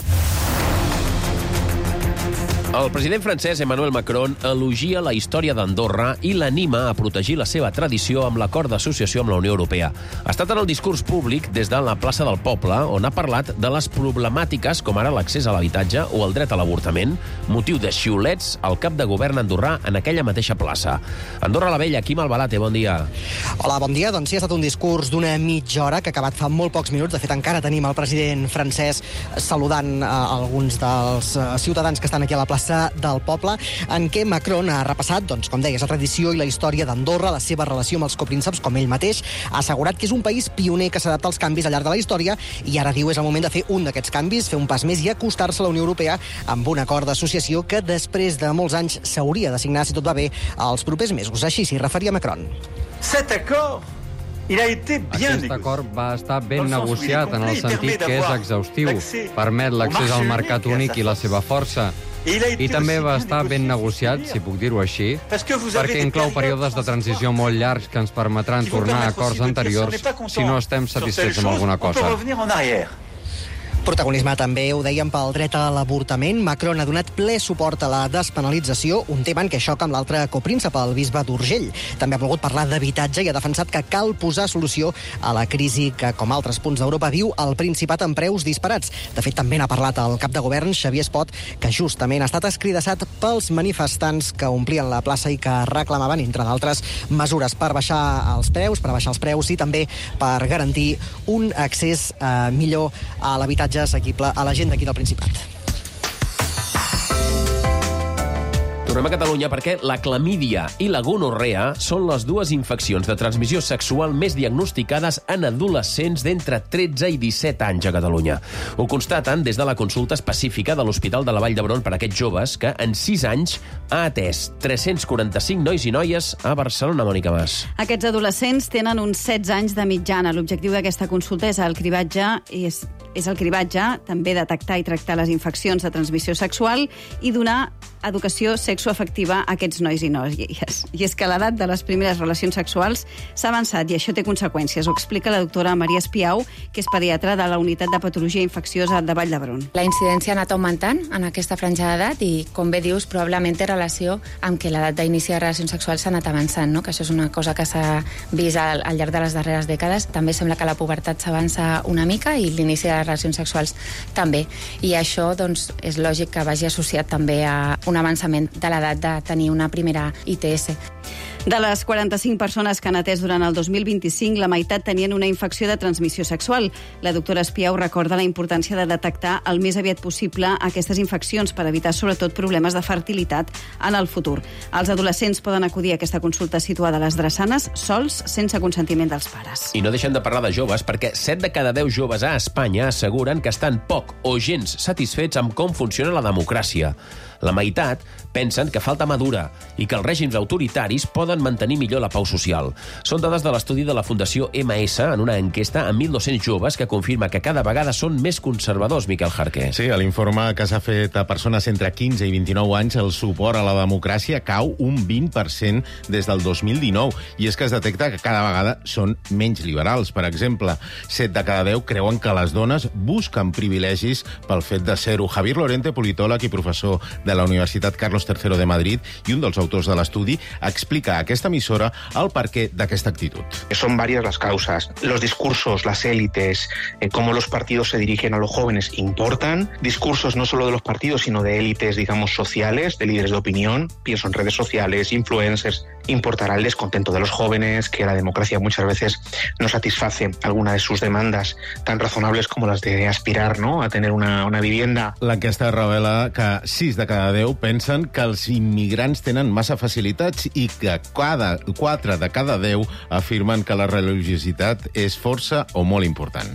El president francès Emmanuel Macron elogia la història d'Andorra i l'anima a protegir la seva tradició amb l'acord d'associació amb la Unió Europea. Ha estat en el discurs públic des de la plaça del Poble, on ha parlat de les problemàtiques com ara l'accés a l'habitatge o el dret a l'avortament, motiu de xiulets al cap de govern andorrà en aquella mateixa plaça. Andorra la Vella, Quim Albalate, bon dia. Hola, bon dia. Doncs sí, ha estat un discurs d'una mitja hora que ha acabat fa molt pocs minuts. De fet, encara tenim el president francès saludant alguns dels ciutadans que estan aquí a la plaça del Poble, en què Macron ha repassat, doncs, com deies, la tradició i la història d'Andorra, la seva relació amb els coprínceps, com ell mateix ha assegurat que és un país pioner que s'adapta als canvis al llarg de la història i ara diu és el moment de fer un d'aquests canvis, fer un pas més i acostar-se a la Unió Europea amb un acord d'associació que després de molts anys s'hauria de signar, si tot va bé, als propers mesos. Així s'hi referia Macron. Cet acord Aquest acord va estar ben negociat en el sentit que és exhaustiu, permet l'accés al mercat únic i la seva força. I també va estar ben negociat, si puc dir-ho així, perquè inclou períodes de transició molt llargs que ens permetran tornar a acords anteriors si no estem satisfets amb alguna cosa. Protagonisme també, ho dèiem, pel dret a l'avortament. Macron ha donat ple suport a la despenalització, un tema en què xoca amb l'altre copríncep, el bisbe d'Urgell. També ha volgut parlar d'habitatge i ha defensat que cal posar solució a la crisi que, com altres punts d'Europa, viu el Principat amb preus disparats. De fet, també n'ha parlat el cap de govern, Xavier Espot, que justament ha estat escridassat pels manifestants que omplien la plaça i que reclamaven, entre d'altres, mesures per baixar els preus i també per garantir un accés millor a l'habitatge assequible a la gent d'aquí del Principat. Tornem a Catalunya perquè la clamídia i la gonorrea són les dues infeccions de transmissió sexual més diagnosticades en adolescents d'entre 13 i 17 anys a Catalunya. Ho constaten des de la consulta específica de l'Hospital de la Vall d'Hebron per a aquests joves que en 6 anys ha atès 345 nois i noies a Barcelona, Mònica Mas. Aquests adolescents tenen uns 16 anys de mitjana. L'objectiu d'aquesta consulta és el cribatge, també detectar i tractar les infeccions de transmissió sexual i donar educació sexoafectiva a aquests nois i noies. I és que l'edat de les primeres relacions sexuals s'ha avançat i això té conseqüències. Ho explica la doctora Maria Espiau, que és pediatra de la Unitat de Patologia Infecciosa de Vall d'Hebron. La incidència ha anat augmentant en aquesta franja d'edat i, com bé dius, probablement té relació amb que l'edat d'inici de relacions sexuals s'ha anat avançant, no? Que això és una cosa que s'ha vist al llarg de les darreres dècades. També sembla que la pubertat s'avança una mica i l'inici de les relacions sexuals també. I això, doncs, és lògic que vagi associat també a un avançament de l'edat de tenir una primera ITS. De les 45 persones que han atès durant el 2025, la meitat tenien una infecció de transmissió sexual. La doctora Espiau recorda la importància de detectar el més aviat possible aquestes infeccions per evitar sobretot problemes de fertilitat en el futur. Els adolescents poden acudir a aquesta consulta situada a les drassanes sols, sense consentiment dels pares. I no deixem de parlar de joves perquè 7 de cada 10 joves a Espanya asseguren que estan poc o gens satisfets amb com funciona la democràcia. La meitat pensen que falta madura i que els règims autoritaris poden mantenir millor la pau social. Són dades de l'estudi de la Fundació MS en una enquesta amb 1.200 joves que confirma que cada vegada són més conservadors, Miquel Jarqué. Sí, a l'informe que s'ha fet a persones entre 15 i 29 anys, el suport a la democràcia cau un 20% des del 2019. I és que es detecta que cada vegada són menys liberals. Per exemple, 7 de cada 10 creuen que les dones busquen privilegis pel fet de ser-ho. Javier Lorente, politòleg i professor de la Universitat Carlos III de Madrid i un dels autors de l'estudi, explica a aquesta emissora el perquè d'aquesta actitud. Son varias las causas. Los discursos, las élites, cómo los partidos se dirigen a los jóvenes importan. Discursos no solo de los partidos, sino de élites, digamos, sociales, de líderes de opinión. Pienso en redes sociales, influencers. Importará el descontento de los jóvenes, que la democracia muchas veces no satisface alguna de sus demandas tan razonables como las de aspirar, ¿no?, a tener una vivienda. L'enquesta revela que 6 de cada 10 pensen que els immigrants tenen massa facilitats i que 4 de cada 10 afirmen que la religiositat és força o molt important.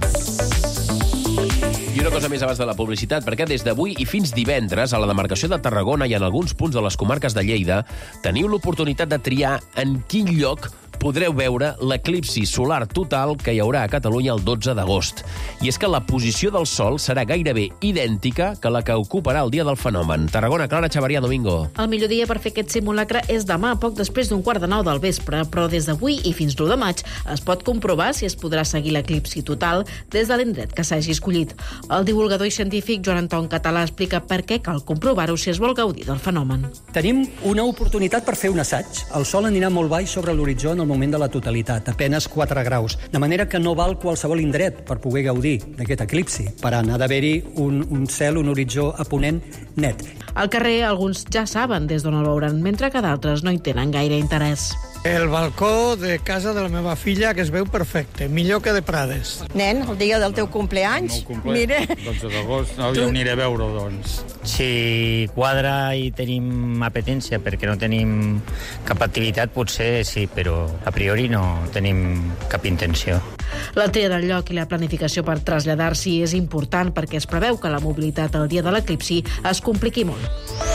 I una cosa més abans de la publicitat, perquè des d'avui i fins divendres a la demarcació de Tarragona i en alguns punts de les comarques de Lleida teniu l'oportunitat de triar en quin lloc podreu veure l'eclipsi solar total que hi haurà a Catalunya el 12 d'agost. I és que la posició del Sol serà gairebé idèntica que la que ocuparà el dia del fenomen. Tarragona, Clara Xavarià, Domingo. El millor dia per fer aquest simulacre és demà, poc després d'un 8:45 del vespre, però des d'avui i fins l'1 de maig es pot comprovar si es podrà seguir l'eclipsi total des de l'indret que s'hagi escollit. El divulgador i científic Joan Anton Català explica per què cal comprovar-ho si es vol gaudir del fenomen. Tenim una oportunitat per fer un assaig. El Sol anirà molt baix sobre l'horitzó en el moment de la totalitat, apenes 4 graus, de manera que no val qualsevol indret per poder gaudir d'aquest eclipsi. Per anar d'haver-hi un cel, un horitzó a ponent net. Al carrer, alguns ja saben des d'on el veuran, mentre que d'altres no hi tenen gaire interès. El balcó de casa de la meva filla, que es veu perfecte, millor que de Prades. Nen, el dia del teu cumpleanys, mira... 12 d'agost, no, ja ho aniré a veure, doncs. Si quadra i tenim apetència perquè no tenim cap activitat, potser sí, però a priori no tenim cap intenció. La tria del lloc i la planificació per traslladar-s'hi és important perquè es preveu que la mobilitat el dia de l'eclipsi es compliqui molt.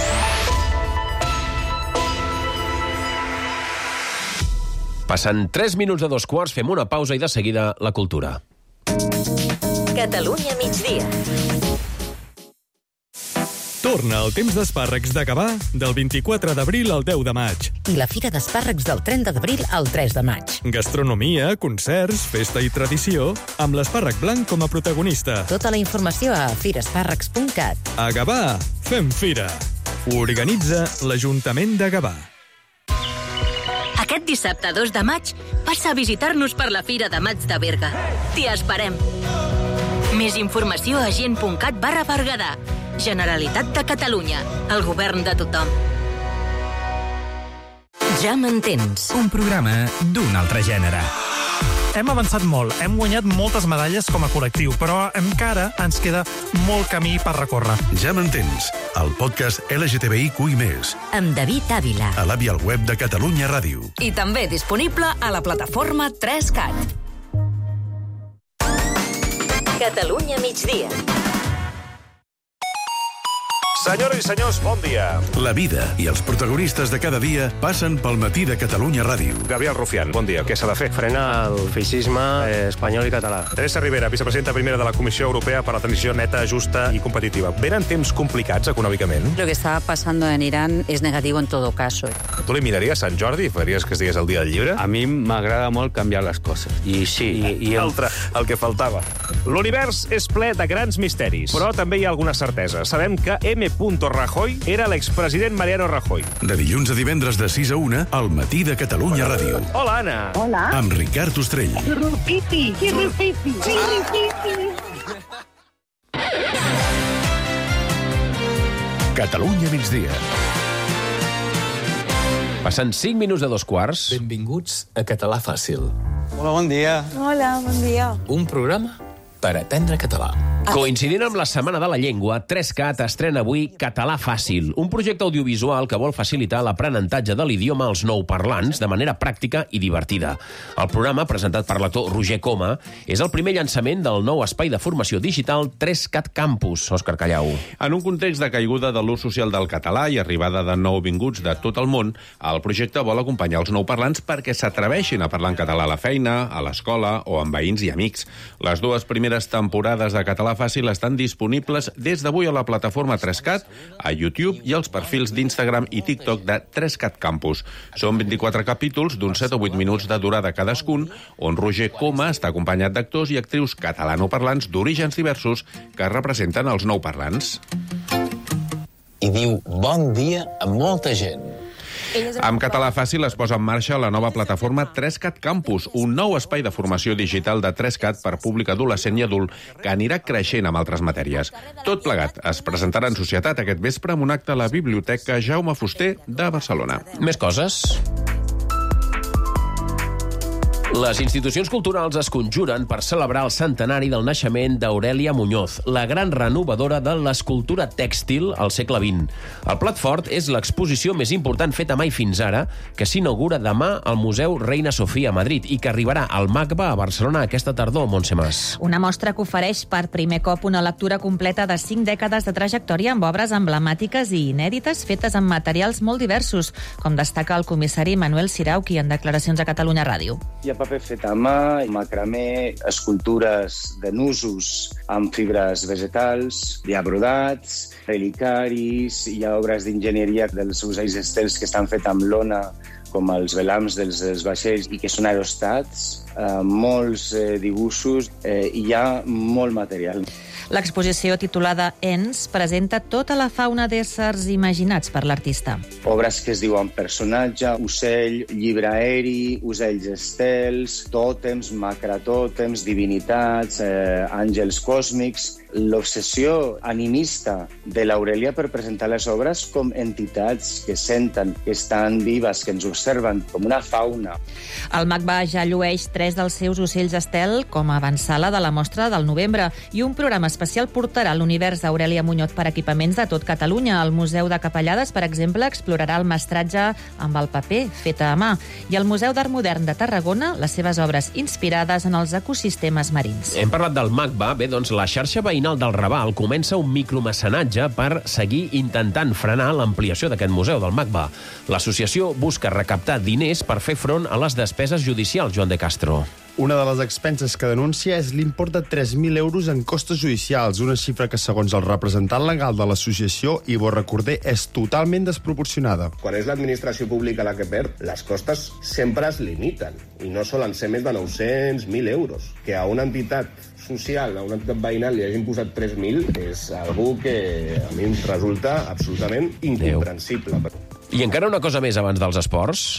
Passen 3 minuts de 2:15, fem una pausa i de seguida la cultura. Catalunya migdia. Torna el temps d'espàrrecs de Gavà del 24 d'abril al 10 de maig. I la Fira d'Espàrrecs del 30 d'abril al 3 de maig. Gastronomia, concerts, festa i tradició, amb l'espàrrec blanc com a protagonista. Tota la informació a firespàrrecs.cat. A Gavà, fem fira. Organitza l'Ajuntament de Gavà. Aquest dissabte 2 de maig passa a visitar-nos per la Fira de Maig de Berga. T'hi esperem. Més informació a gent.cat/Berguedà. Generalitat de Catalunya. El govern de tothom. Ja m'entens. Un programa d'un altre gènere. Hem avançat molt, hem guanyat moltes medalles com a col·lectiu, però encara ens queda molt camí per recórrer. Ja m'entens, el podcast LGTBIQ+. Amb David Ávila. A l'app i al web de Catalunya Ràdio. I també disponible a la plataforma 3CAT. Catalunya migdia. Senyores i senyors, bon dia. La vida i els protagonistes de cada dia passen pel matí de Catalunya Ràdio. Gabriel Rufián, bon dia. Què s'ha de fer? Frenar el feixisme espanyol i català. Teresa Rivera, vicepresidenta primera de la Comissió Europea per a la Transició Neta, Justa y Competitiva. ¿Venen temps complicats econòmicament? Lo que está pasando en Irán es negativo en todo caso. Tu li miraries Sant Jordi? Faries que estigués el dia del llibre? A mi m'agrada molt canviar les coses. I sí. I el que faltava. L'univers és ple de grans misteris, però també hi ha alguna certesa. Sabem que M. Rajoy era l'expresident Mariano Rajoy. De dilluns a divendres de 6 a 1, al matí de Catalunya Ràdio. Hola, Anna. Hola. Amb Ricard Ostrell. Xirripipi. Catalunya migdia. Passen 5 minuts de 2:15. Benvinguts a Català Fàcil. Hola, bon dia. Hola, bon dia. Un programa per aprendre català. Coincidint amb la Setmana de la Llengua, 3CAT estrena avui Català Fàcil, un projecte audiovisual que vol facilitar l'aprenentatge de l'idioma als nouparlants de manera pràctica i divertida. El programa, presentat per l'actor Roger Coma, és el primer llançament del nou espai de formació digital 3CAT Campus. Òscar Callau. En un context de caiguda de l'ús social del català i arribada de nouvinguts de tot el món, el projecte vol acompanyar els nouparlants perquè s'atreveixin a parlar en català a la feina, a l'escola o amb veïns i amics. Les dues primeres temporades de Català Fàcil estan disponibles des d'avui a la plataforma 3CAT, a YouTube i als perfils d'Instagram i TikTok de 3CAT Campus. Són 24 capítols d'uns 7 o 8 minuts de durada cadascun, on Roger Coma està acompanyat d'actors i actrius catalanoparlants d'orígens diversos que representen els nouparlants. I diu bon dia a molta gent. Amb Català Fàcil es posa en marxa la nova plataforma 3CAT Campus, un nou espai de formació digital de 3CAT per públic adolescent i adult que anirà creixent amb altres matèries. Tot plegat es presentarà en societat aquest vespre amb un acte a la Biblioteca Jaume Fuster de Barcelona. Més coses? Les institucions culturals es conjuren per celebrar el centenari del naixement d'Aurèlia Muñoz, la gran renovadora de l'escultura tèxtil al segle XX. El plat fort és l'exposició més important feta mai fins ara, que s'inaugura demà al Museu Reina Sofia a Madrid i que arribarà al MACBA a Barcelona aquesta tardor, Montse Mas. Una mostra que ofereix per primer cop una lectura completa de 5 dècades de trajectòria amb obres emblemàtiques i inèdites fetes amb materials molt diversos, com destaca el comissari Manuel Sirauqui en declaracions a Catalunya Ràdio. Hi ha paper fet a mà, macramé, escultures de nusos amb fibres vegetals, hi ha brodats, relicaris, hi ha obres d'enginyeria dels usells estels que estan fetes amb lona, com els velams dels vaixells i que són aerostats, molts dibuixos i hi ha molt material. L'exposició titulada Ens presenta tota la fauna d'éssers imaginats per l'artista. Obres que es diuen personatge, ocell, llibre aeri, ocells estels, tòtems, macratòtems, divinitats, àngels còsmics. L'obsessió animista de l'Aurèlia per presentar les obres com entitats que senten, que estan vives, que ens observen com una fauna. El MACBA ja llueix 3 dels seus ocells estel com a avançala de la mostra del novembre i un programa especial portarà l'univers d'Aurèlia Muñoz per equipaments de tot Catalunya. El Museu de Capellades, per exemple, explorarà el mestratge amb el paper feta a mà i el Museu d'Art Modern de Tarragona les seves obres inspirades en els ecosistemes marins. Hem parlat del MACBA. Bé, doncs la xarxa veïnal del Raval comença un micromecenatge per seguir intentant frenar l'ampliació d'aquest museu del MACBA. L'associació busca recaptar diners per fer front a les despeses judicials, Joan de Castro. Una de les expenses que denuncia és l'import de 3.000 euros en costes judicials, una xifra que, segons el representant legal de l'associació, Ivo Recorder, és totalment desproporcionada. Quan és l'administració pública la que perd, les costes sempre es limiten, i no solen ser més de 900.000 euros. Que a una entitat social, a una entitat veïnal li hagin posat 3.000 és algú que a mi em resulta absolutament incomprensible. I encara una cosa més abans dels esports.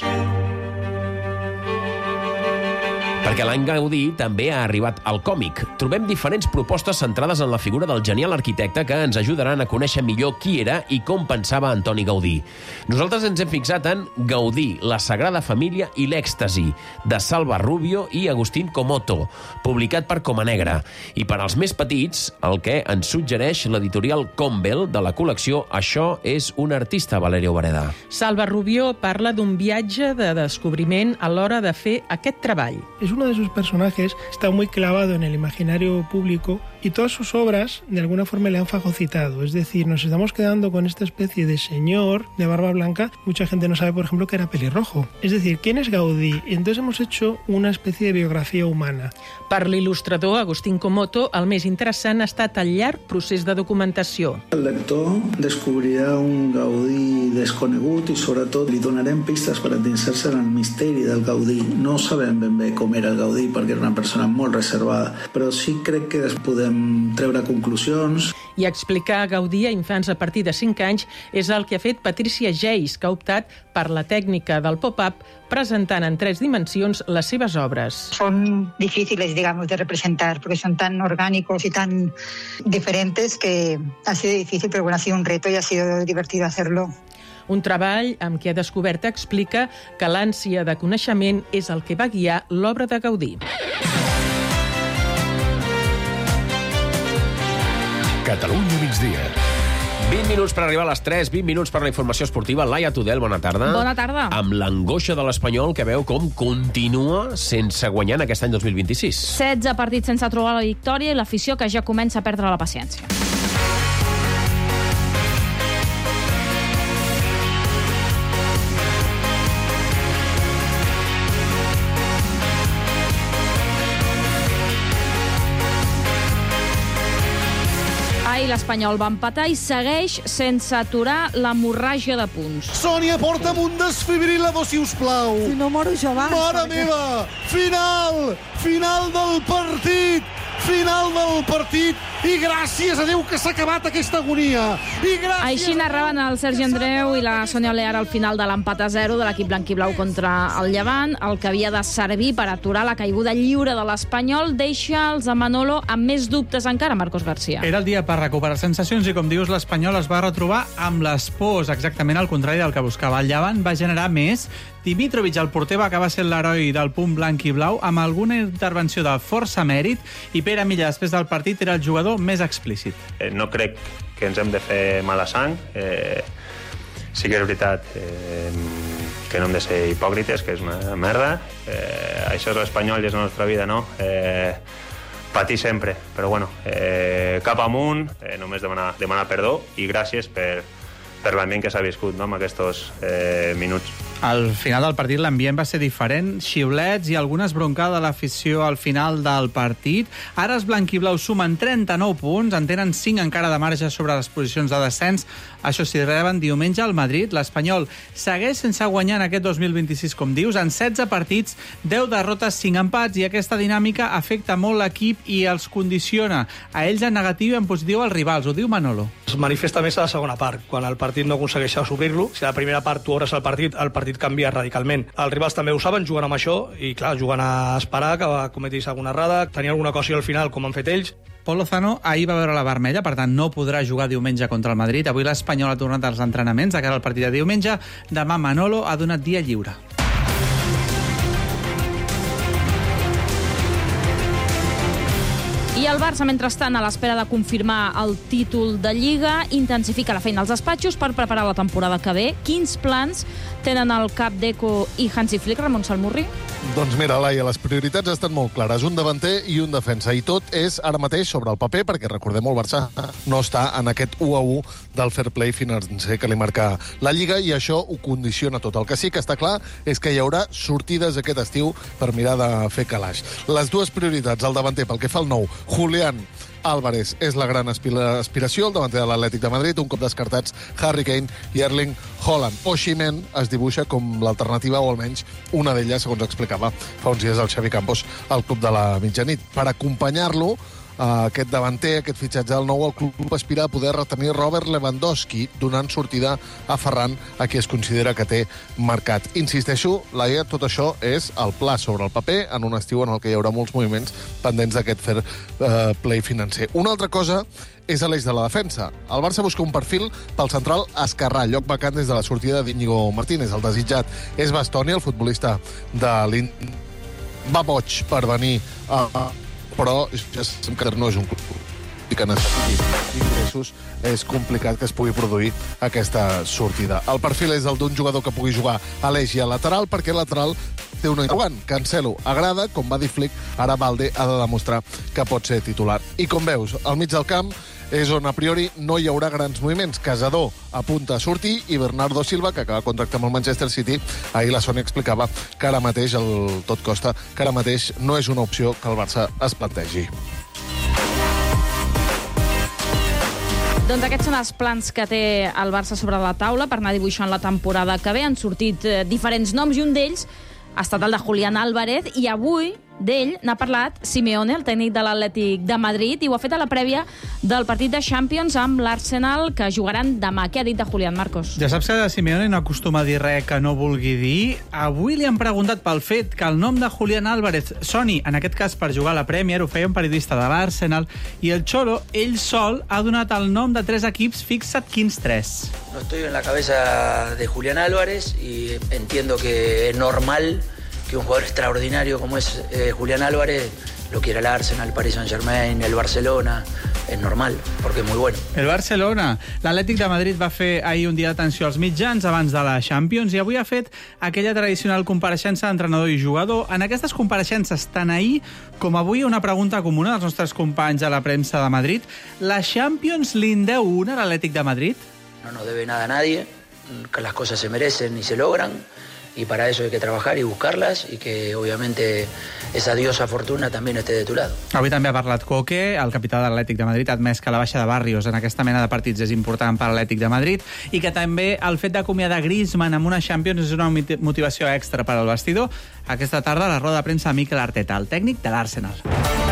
Perquè l'any Gaudí també ha arribat al còmic. Trobem diferents propostes centrades en la figura del genial arquitecte que ens ajudaran a conèixer millor qui era i com pensava Antoni Gaudí. Nosaltres ens hem fixat en Gaudí, la Sagrada Família i l'Èxtasi, de Salva Rubio i Agustín Comoto, publicat per Comanegra. I per als més petits, el que ens suggereix l'editorial Combel de la col·lecció Això és un artista, Valeria Obereda. Salva Rubio parla d'un viatge de descobriment a l'hora de fer aquest treball. Es uno de sus personajes, está muy clavado en el imaginario público y todas sus obras de alguna forma le han fagocitado. Es decir, nos estamos quedando con esta especie de señor de barba blanca. Mucha gente no sabe, por ejemplo, que era pelirrojo. Es decir, ¿quién es Gaudí? Y entonces hemos hecho una especie de biografía humana. Per l'il·lustrador Agustín Comoto, el més interessant ha estat el llarg procés de documentació. El lector descobrirà un Gaudí desconegut i, sobretot, li donarem pistes per endinsar-se en el misteri del Gaudí. No sabem ben bé com era el Gaudí perquè era una persona molt reservada, però sí crec que podem treure conclusions. I explicar Gaudí a infants a partir de 5 anys és el que ha fet Patricia Geis, que ha optat per la tècnica del pop-up, presentant en 3 dimensions les seves obres. Son difíciles, digamos, de representar, porque son tan orgánicos y tan diferentes que ha sido difícil, pero bueno, ha sido un reto y ha sido divertido hacerlo. Un treball amb què Descoberta explica que l'ànsia de coneixement és el que va guiar l'obra de Gaudí. Catalunya migdia. 20 minuts per arribar a les 3, 20 minuts per la informació esportiva. Laia Tudel, bona tarda. Bona tarda. Amb l'angoixa de l'Espanyol, que veu com continua sense guanyar en aquest any 2026. 16 partits sense trobar la victòria i l'afició que ja comença a perdre la paciència. L'Espanyol va empatar i segueix sense aturar l'hemorràgia de punts. Sònia, porta'm un desfibril·lador, si us plau. Si no moro jo abans. Mare meva! Final! Final del partit! Final del partit! I gràcies a Déu que s'ha acabat aquesta agonia! I gràcies... Així narraven el Sergi Andreu i la Sònia Olear al final de l'empat a 0 de l'equip blanquiblau contra el Llevant. El que havia de servir per aturar la caiguda lliure de l'Espanyol deixa els a Manolo amb més dubtes encara, Marcos García. Era el dia per recuperar sensacions i, com dius, l'Espanyol es va retrobar amb les pors, exactament al contrari del que buscava. El Llevant va generar més. Dimitrovic, el porter, va acabar sent l'heroi del punt blanc i blau amb alguna intervenció de força mèrit, i Pere Milla, després del partit, era el jugador més explícit. No crec que ens hem de fer mala sang. Sí que és veritat que no hem de ser hipòcrites, que és una merda. Això és l'Espanyol i és la nostra vida, no? Patir sempre, però bueno, cap amunt, només demanar perdó i gràcies per l'ambient que s'ha viscut, no?, amb aquests minuts. Al final del partit l'ambient va ser diferent, xiulets i algunes broncades de l'afició al final del partit. Ara els blanquiblaus sumen 39 punts, en tenen 5 encara de marge sobre les posicions de descens. Això sí, reben diumenge al Madrid. L'Espanyol segueix sense guanyar en aquest 2026, com dius, en 16 partits, 10 derrotes, 5 empats, i aquesta dinàmica afecta molt l'equip i els condiciona a ells en negatiu i en positiu als rivals. Ho diu Manolo. Es manifesta més a la segona part, quan el partit no aconsegueix suplir-lo. Si a la primera part tu obres el partit canvia radicalment. Els rivals també ho saben, juguen amb això i, clar, juguen a esperar que cometis alguna errada, tenir alguna ocasió al final, com han fet ells. Pol Lozano ahir va veure la vermella, per tant no podrà jugar diumenge contra el Madrid. Avui l'Espanyol ha tornat als entrenaments de cara al partit de diumenge. Demà Manolo ha donat dia lliure. I el Barça, mentrestant, a l'espera de confirmar el títol de Lliga, intensifica la feina als despatxos per preparar la temporada que ve. Quins plans tenen el cap Deco i Hansi Flick, Ramon Salmurri? Doncs mira, Laia, les prioritats estan molt clares. Un davanter i un defensa. I tot és ara mateix sobre el paper, perquè recordem, el Barça no està en aquest 1-1 del fair play financer que li marca la Lliga, i això ho condiciona tot. El que sí que està clar és que hi haurà sortides aquest estiu per mirar de fer calaix. Les dues prioritats, el davanter pel que fa al nou, Julián Álvarez és la gran aspiració, el davanter de l'Atlètic de Madrid, un cop descartats Harry Kane i Erling Haaland. Osimhen es dibuixa com l'alternativa, o almenys una d'elles, segons explicava fa uns dies el Xavi Campos al Club de la Mitjanit. Per acompanyar-lo, aquest davanter, aquest fitxatge del nou, el club aspira a poder retenir Robert Lewandowski, donant sortida a Ferran, a qui es considera que té mercat. Insisteixo, Laia, tot això és el pla sobre el paper, en un estiu en el que hi haurà molts moviments pendents d'aquest fair play financer. Una altra cosa és a l'eix de la defensa. El Barça busca un perfil pel central esquerrà, lloc vacant des de la sortida d'Íñigo Martínez. El desitjat és Bastoni, el futbolista de l'Inter. Va boig per venir però ja sabem que no és un club i que necessiti ingressos, és complicat que es pugui produir aquesta sortida. El perfil és el d'un jugador que pugui jugar a l'eix i a lateral, perquè lateral té una interrogant. Cancelo agrada, com va dir Flick, ara Valde ha de demostrar que pot ser titular. I com veus, al mig del camp és on a priori no hi haurà grans moviments. Casador apunta a sortir i Bernardo Silva, que acaba contracte amb el Manchester City, ahir la Sony explicava que ara mateix, el tot costa, que ara mateix no és una opció que el Barça es plantegi. Doncs aquests són els plans que té el Barça sobre la taula per anar dibuixant la temporada que ve. Han sortit diferents noms i un d'ells ha estat el de Julián Álvarez, i avui d'ell n'ha parlat Simeone, el tècnic de l'Atlètic de Madrid, i ho ha fet a la prèvia del partit de Champions amb l'Arsenal, que jugaran demà. Què ha dit de Julián, Marcos? Ja saps que de Simeone no acostuma a dir res que no vulgui dir. Avui li han preguntat pel fet que el nom de Julián Álvarez soni, en aquest cas per jugar a la Premier, ho feia un periodista de l'Arsenal, i el Cholo, ell sol, ha donat el nom de 3 equips. Fixa't quins 3. No estoy en la cabeza de Julián Álvarez y entiendo que es normal que un jugador extraordinario como es Julián Álvarez lo quiera el Arsenal, el Paris Saint-Germain, el Barcelona. És normal, perquè és molt bueno. El Barcelona. L'Atlètic de Madrid va fer ahir un dia d'atenció als mitjans abans de la Champions i avui ha fet aquella tradicional compareixença d'entrenador i jugador. En aquestes compareixences, tant ahir com avui, una pregunta comuna dels nostres companys a la premsa de Madrid. La Champions li en deu una a l'Atlètic de Madrid? No nos debe nada a nadie, que las cosas se merecen y se logran, y para eso hay que trabajar y buscarlas, y que obviamente esa diosa fortuna también esté de tu lado. Avui també ha parlat Coque, el capità de l'Atlètic de Madrid, ha admès que la baixa de Barrios en aquesta mena de partits és important per a l'Atlètic de Madrid, i que també el fet d'acomiadar Griezmann amb una Champions és una motivació extra per al vestidor. Aquesta tarda a la roda de premsa Mikel Arteta, el tècnic de l'Arsenal.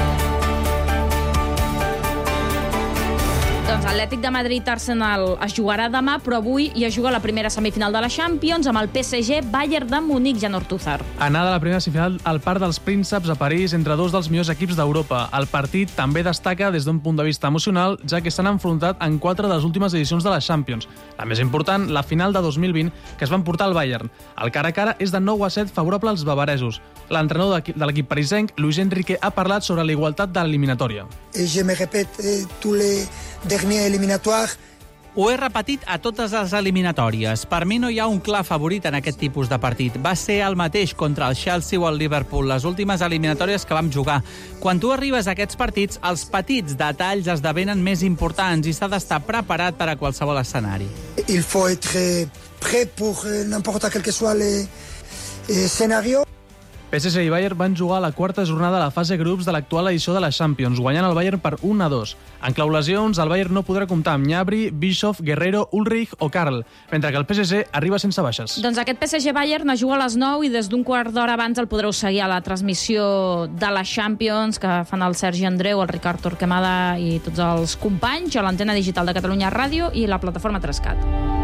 Doncs l'Atlètic de Madrid-Arsenal es jugarà demà, però avui ja juga la primera semifinal de la Champions amb el PSG-Bayern de Múnich, Jan Ortúzar. Anada a la primera semifinal al Parc dels Prínceps a París entre dos dels millors equips d'Europa. El partit també destaca des d'un punt de vista emocional, ja que s'han enfrontat en 4 de les últimes edicions de la Champions. La més important, la final de 2020, que es va emportar al Bayern. El cara a cara és de 9-7 favorable als bavaresos. L'entrenador de l'equip parisenc, Luis Enrique, ha parlat sobre la igualtat de l'eliminatòria. Je me répète tous les derniers éliminatoires. Ho he repetit a totes les eliminatòries. Per mi no hi ha un clar favorit en aquest tipus de partit. Va ser el mateix contra el Chelsea o el Liverpool, les últimes eliminatòries que vam jugar. Quan tu arribes a aquests partits, els petits detalls esdevenen més importants i s'ha d'estar preparat per a qualsevol escenari. Il faut être prêt pour n'importe quel que soit les scénarios. PSG i Bayern van jugar a la quarta jornada de la fase grups de l'actual edició de la Champions, guanyant el Bayern per 1-2. En clau lesions, el Bayern no podrà comptar amb Gnabry, Bischoff, Guerrero, Ulrich o Karl, mentre que el PSG arriba sense baixes. Doncs aquest PSG-Bayern es juga a les 9 i des d'un quart d'hora abans el podreu seguir a la transmissió de la Champions que fan el Sergi Andreu, el Ricard Torquemada i tots els companys a l'antena digital de Catalunya Ràdio i la plataforma 3CAT.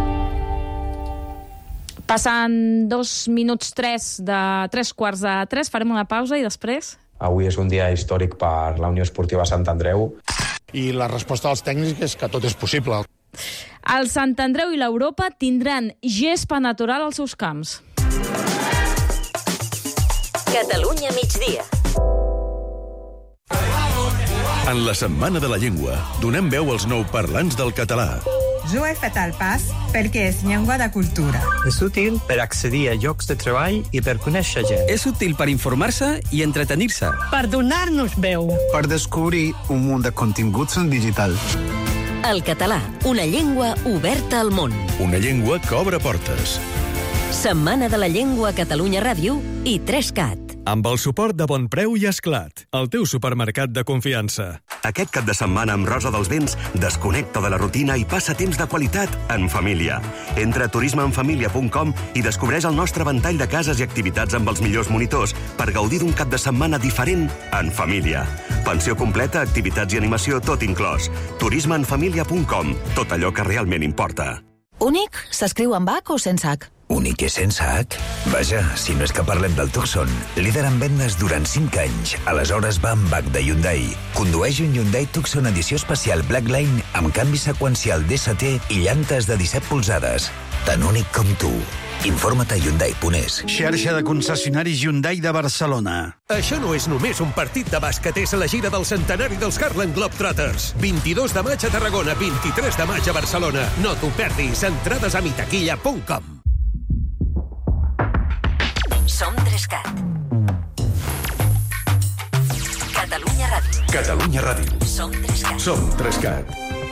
Passen 2 minuts 3 de 3:15, farem una pausa i després... Avui és un dia històric per la Unió Esportiva Sant Andreu. I la resposta dels tècnics és que tot és possible. El Sant Andreu i l'Europa tindran gespa natural als seus camps. Catalunya migdia. En la Setmana de la Llengua, donem veu als nouparlants del català. Jo he fet el pas perquè és llengua de cultura. És útil per accedir a llocs de treball i per conèixer gent. És útil per informar-se i entretenir-se. Per donar-nos veu. Per descobrir un munt de continguts en digital. El català, una llengua oberta al món. Una llengua que obre portes. Setmana de la Llengua a Catalunya Ràdio i 3CAT. Amb el suport de Bonpreu i Esclat, el teu supermercat de confiança. Aquest cap de setmana amb Rosa dels Vents desconnecta de la rutina i passa temps de qualitat en família. Entra a turismeenfamilia.com i descobreix el nostre ventall de cases i activitats amb els millors monitors per gaudir d'un cap de setmana diferent en família. Pensió completa, activitats i animació, tot inclòs. turismeenfamilia.com. Tot allò que realment importa. Únic s'escriu amb H o sense H? Únic i sense H? Vaja, si no és que parlem del Tucson, líder en vendes durant 5 anys. Aleshores va amb H de Hyundai. Condueix un Hyundai Tucson edició especial Blackline amb canvi seqüencial DST i llantes de 17 polzades. Tan únic com tu. Informa't a Hyundai.es. Xarxa de concessionaris Hyundai de Barcelona. Això no és només un partit de bàsquet, és la gira del centenari dels Harlem Globetrotters. 22 de maig a Tarragona, 23 de maig a Barcelona. No t'ho perdis. Entrades a mitaquilla.com. Som 3CAT. Catalunya Ràdio. Catalunya Ràdio. Som 3CAT. Som 3CAT.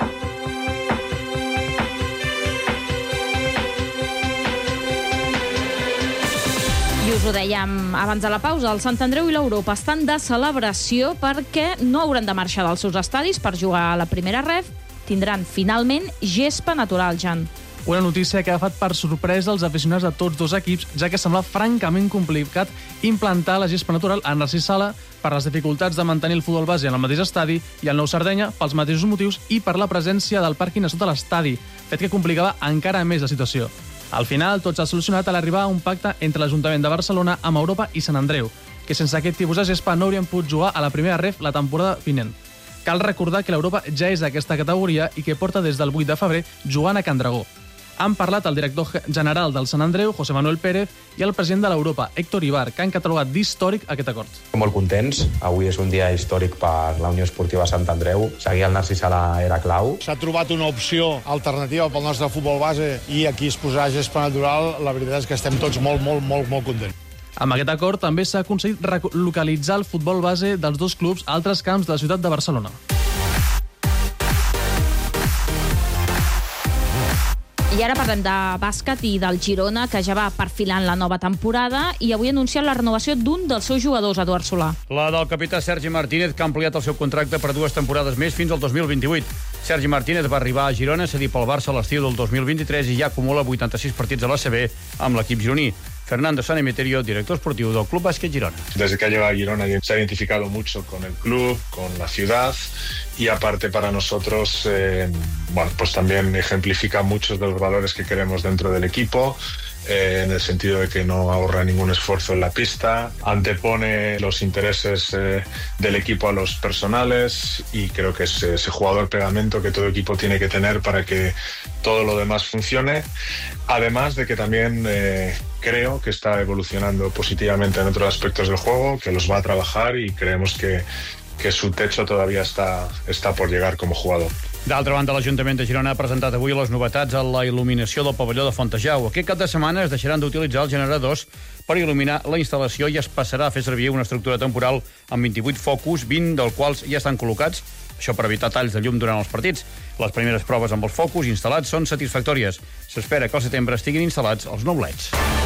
I us ho dèiem abans de la pausa, el Sant Andreu i l'Europa estan de celebració perquè no hauran de marxar dels seus estadis per jugar a la primera ref. Tindran finalment gespa natural, Jan. Una notícia que ha agafat per sorpresa els aficionats de tots dos equips, ja que sembla francament complicat implantar la gespa natural a Narcís Sala per les dificultats de mantenir el futbol base en el mateix estadi i el Nou Sardenya pels mateixos motius i per la presència del pàrquing a sota l'estadi, fet que complicava encara més la situació. Al final, tot s'ha solucionat a l'arribar a un pacte entre l'Ajuntament de Barcelona amb Europa i Sant Andreu, que sense aquest tipus de gespa no haurien pogut jugar a la primera ref la temporada vinent. Cal recordar que l'Europa ja és d'aquesta categoria i que porta des del 8 de febrer jugant a Can Dragó. Han parlat el director general del Sant Andreu, José Manuel Pérez, i el president de l'Europa, Héctor Ibar, que han catalogat d'històric aquest acord. Molt contents. Avui és un dia històric per la Unió Esportiva Sant Andreu. Seguir el Narcís Sala era clau. S'ha trobat una opció alternativa pel nostre futbol base i aquí es posarà gespa natural. La veritat és que estem tots molt contents. Amb aquest acord també s'ha aconseguit relocalitzar el futbol base dels dos clubs a altres camps de la ciutat de Barcelona. I ara parlem de bàsquet i del Girona, que ja va perfilant la nova temporada i avui ha anunciat la renovació d'un dels seus jugadors, Eduard Solà. La del capità Sergi Martínez, que ha ampliat el seu contracte per 2 temporades més fins al 2028. Sergi Martínez va arribar a Girona, cedit pel Barça a l'estiu del 2023 i ja acumula 86 partits a l'ACB amb l'equip gironí. Fernando San Emeterio, director esportivo del Club Básquet Girona. Desde que ha llegado a Girona se ha identificado mucho con el club, con la ciudad y aparte para nosotros, pues también ejemplifica muchos de los valores que queremos dentro del equipo. En el sentido de que no ahorra ningún esfuerzo en la pista, antepone los intereses del equipo a los personales y creo que es ese jugador pegamento que todo equipo tiene que tener para que todo lo demás funcione. Además de que también creo que está evolucionando positivamente en otros aspectos del juego, que los va a trabajar y creemos que su techo todavía está por llegar como jugador. D'altra banda, l'Ajuntament de Girona ha presentat avui les novetats a la il·luminació del pavelló de Fontejau. Aquest cap de setmana es deixaran d'utilitzar els generadors per il·luminar la instal·lació i es passarà a fer servir una estructura temporal amb 28 focus, 20 dels quals ja estan col·locats, això per evitar talls de llum durant els partits. Les primeres proves amb els focus instal·lats són satisfactòries. S'espera que al setembre estiguin instal·lats els nous leds.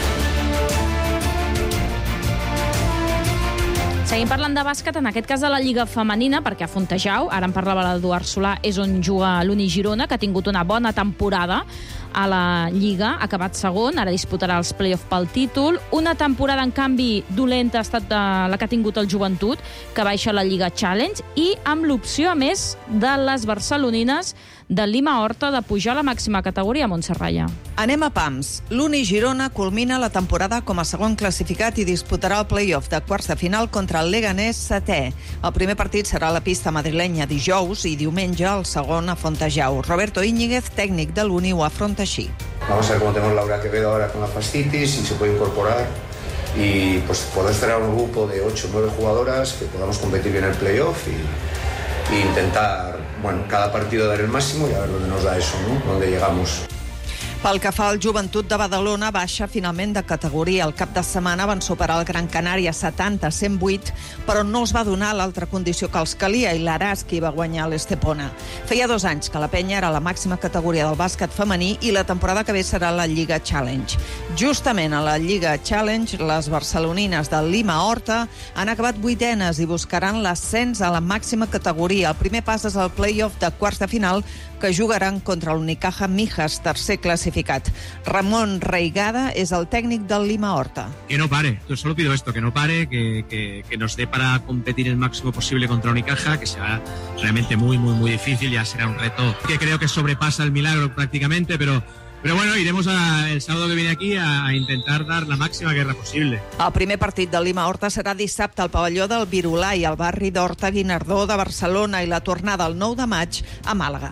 Seguim parlant de bàsquet, en aquest cas de la Lliga Femenina, perquè a Fontejau, ara en parlava l'Eduard Solà, és on juga l'Uni Girona, que ha tingut una bona temporada a la Lliga, ha acabat segon, ara disputarà els play-off pel títol. Una temporada, en canvi, dolenta ha estat la que ha tingut el Joventut, que baixa a la Lliga Challenge, i amb l'opció, a més, de les barcelonines de Lima Horta de pujar a la màxima categoria a Montserralla. Anem a pams. L'Uni Girona culmina la temporada com a segon classificat i disputarà el play-off de quarts de final contra el Leganés setè. El primer partit serà a la pista madrilenya dijous i diumenge el segon a Fontejau. Roberto Íñiguez, tècnic de l'Uni, ho afronta així. Vamos a ver cómo tenemos Laura Quevedo ahora con la fascitis, si se puede incorporar y pues poder esperar un grupo de 8 o 9 jugadoras que podamos competir bien en el play-off e intentar, cada partido dar el máximo y a ver dónde nos da eso, ¿no? Dónde llegamos. Pel que fa al Joventut de Badalona, baixa finalment de categoria. El cap de setmana van superar el Gran Canària 70-108, però no els va donar l'altra condició que els calia i l'Araski va guanyar l'Estepona. Feia 2 anys que la penya era la màxima categoria del bàsquet femení i la temporada que ve serà la Lliga Challenge. Justament a la Lliga Challenge, les barcelonines del Lima Horta han acabat 8enes i buscaran l'ascens a la màxima categoria. El primer pas és el play-off de quarts de final que jugaran contra l'Unicaja Mijas, tercer classificat. Ramon Reigada és el tècnic del Lima Horta. Que no pare, yo solo pido esto, que no pare, que nos dé para competir el máximo posible contra Unicaja, que será realmente muy, muy, muy difícil, ya será un reto que creo que sobrepasa el milagro prácticamente, pero bueno, iremos el sábado que viene aquí a intentar dar la màxima guerra possible. El primer partit del Lima Horta serà dissabte al pavelló del Virolai, al barri d'Horta Guinardó de Barcelona, i la tornada el 9 de maig a Màlaga.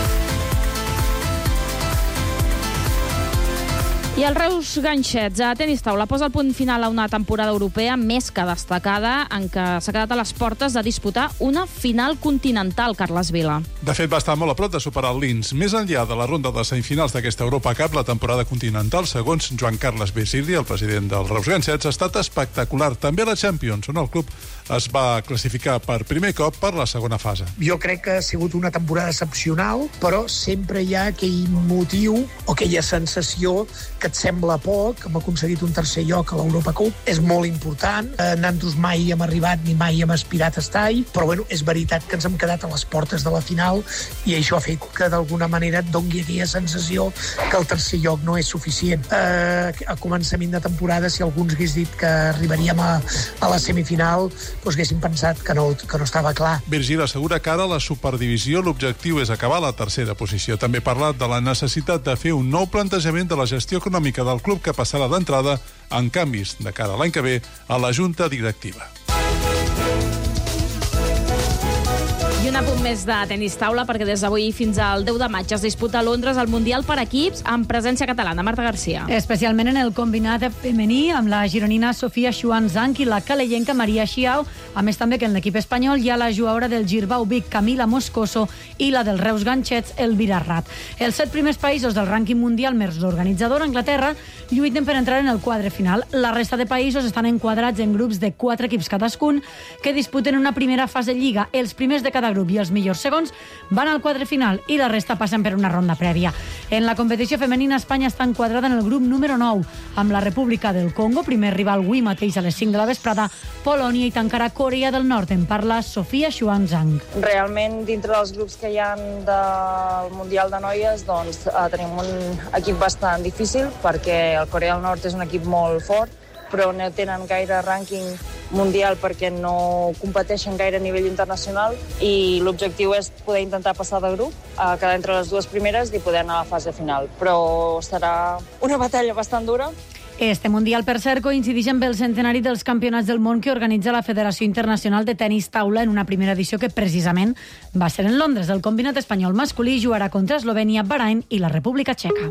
I el Reus Ganxets a tenis taula posa el punt final a una temporada europea més que destacada en què s'ha quedat a les portes de disputar una final continental, Carles Vila. De fet, va estar molt a prop de superar el Linz. Més enllà de la ronda de semifinals d'aquesta Europa Cup, la temporada continental, segons Joan Carles Besirri, el president del Reus Ganxets, ha estat espectacular. També a la Champions, on el club es va classificar per primer cop per la segona fase. Jo crec que ha sigut una temporada excepcional, però sempre hi ha aquell motiu o aquella sensació que et sembla poc. Hem aconseguit un tercer lloc a l'Europa Cup. És molt important. Nosaltres mai hem arribat ni mai hem aspirat a estar-hi, però bueno, és veritat que ens hem quedat a les portes de la final i això ha fet que d'alguna manera et doni aquella sensació que el tercer lloc no és suficient. A començament de temporada, si algú ens hagués dit que arribaríem a la semifinal, doncs haguéssim pensat que no estava clar. Virgil assegura que ara a la Superdivisió l'objectiu és acabar a la tercera posició. També ha parlat de la necessitat de fer un nou plantejament de la gestió econòmica del club, que passarà d'entrada en canvis de cara a l'any que ve a la junta directiva. I un apunt més de tenis taula, perquè des d'avui fins al 10 de maig es disputa a Londres el Mundial per equips amb presència catalana. Marta Garcia. Especialment en el combinat femení, amb la gironina Sofia Xuanzang i la caleyenca Maria Xiao. A més, també que en l'equip espanyol hi ha la jugadora del Girbau Vic, Camila Moscoso, i la del Reus Ganxets, Elvira Rat. Els 7 primers països del rànquing mundial més l'organitzador, Anglaterra, lluiten per entrar en el quadre final. La resta de països estan enquadrats en grups de 4 equips cadascun que disputen una primera fase lliga. Els primers de cada grup i els millors segons van al quadre final i la resta passen per una ronda prèvia. En la competició femenina, Espanya està enquadrada en el grup número 9, amb la República del Congo, primer rival avui mateix a les 5 de la vesprada, Polònia, i tancarà Corea del Nord. En parla Sofia Xuanzang. Realment, dintre dels grups que hi ha del Mundial de Noies, doncs tenim un equip bastant difícil, perquè el Corea del Nord és un equip molt fort, però no tenen gaire rànquing mundial perquè no competeixen gaire a nivell internacional, i l'objectiu és poder intentar passar de grup, quedar entre les 2 primeres i poder anar a la fase final. Però serà una batalla bastant dura. Este Mundial, per cert, coincideix amb el centenari dels Campionats del Món que organitza la Federació Internacional de Tenis Taula en una primera edició que precisament va ser en Londres. El combinat espanyol masculí jugarà contra Eslovènia, Bahrain i la República Txeca.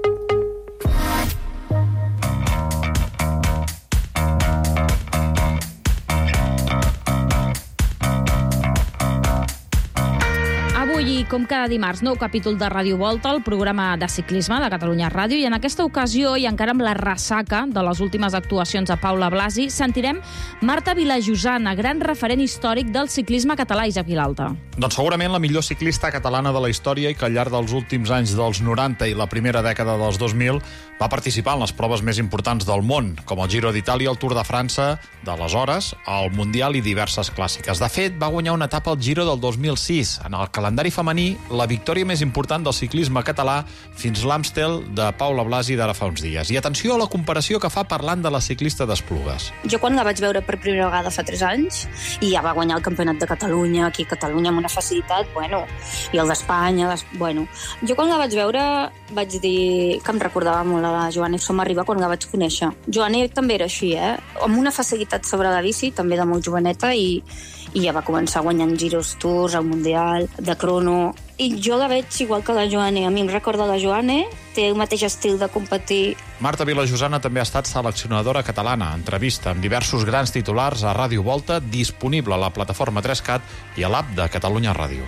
Avui, com cada dimarts, nou capítol de Ràdio Volta, el programa de ciclisme de Catalunya Ràdio, i en aquesta ocasió, i encara amb la ressaca de les últimes actuacions a Paula Blasi, sentirem Marta Vilajosana, gran referent històric del ciclisme català. Isaac Vilalta. Doncs segurament la millor ciclista catalana de la història, i que al llarg dels últims anys dels 90 i la primera dècada dels 2000 va participar en les proves més importants del món, com el Giro d'Itàlia, el Tour de França d'aleshores, el Mundial i diverses clàssiques. De fet, va guanyar una etapa al Giro del 2006. En el calendari femení, la victòria més important del ciclisme català fins l'Amstel de Paula Blasi d'ara fa uns dies. I atenció a la comparació que fa parlant de la ciclista d'Esplugues. Jo quan la vaig veure per primera vegada fa 3 anys, i ja va guanyar el Campionat de Catalunya, aquí a Catalunya amb una facilitat, i el d'Espanya, Jo quan la vaig veure vaig dir que em recordava molt a la Joana Som Arriba quan la vaig conèixer. Joana també era així, amb una facilitat sobre la bici, també de molt joveneta, i ja va començar guanyant giros, tours, el Mundial, de crono. i jo la veig igual que la Joane. A mi em recorda la Joane, té el mateix estil de competir. Marta Vilajosana també ha estat seleccionadora catalana. Entrevista amb diversos grans titulars a Ràdio Volta, disponible a la plataforma 3CAT i a l'app de Catalunya Ràdio.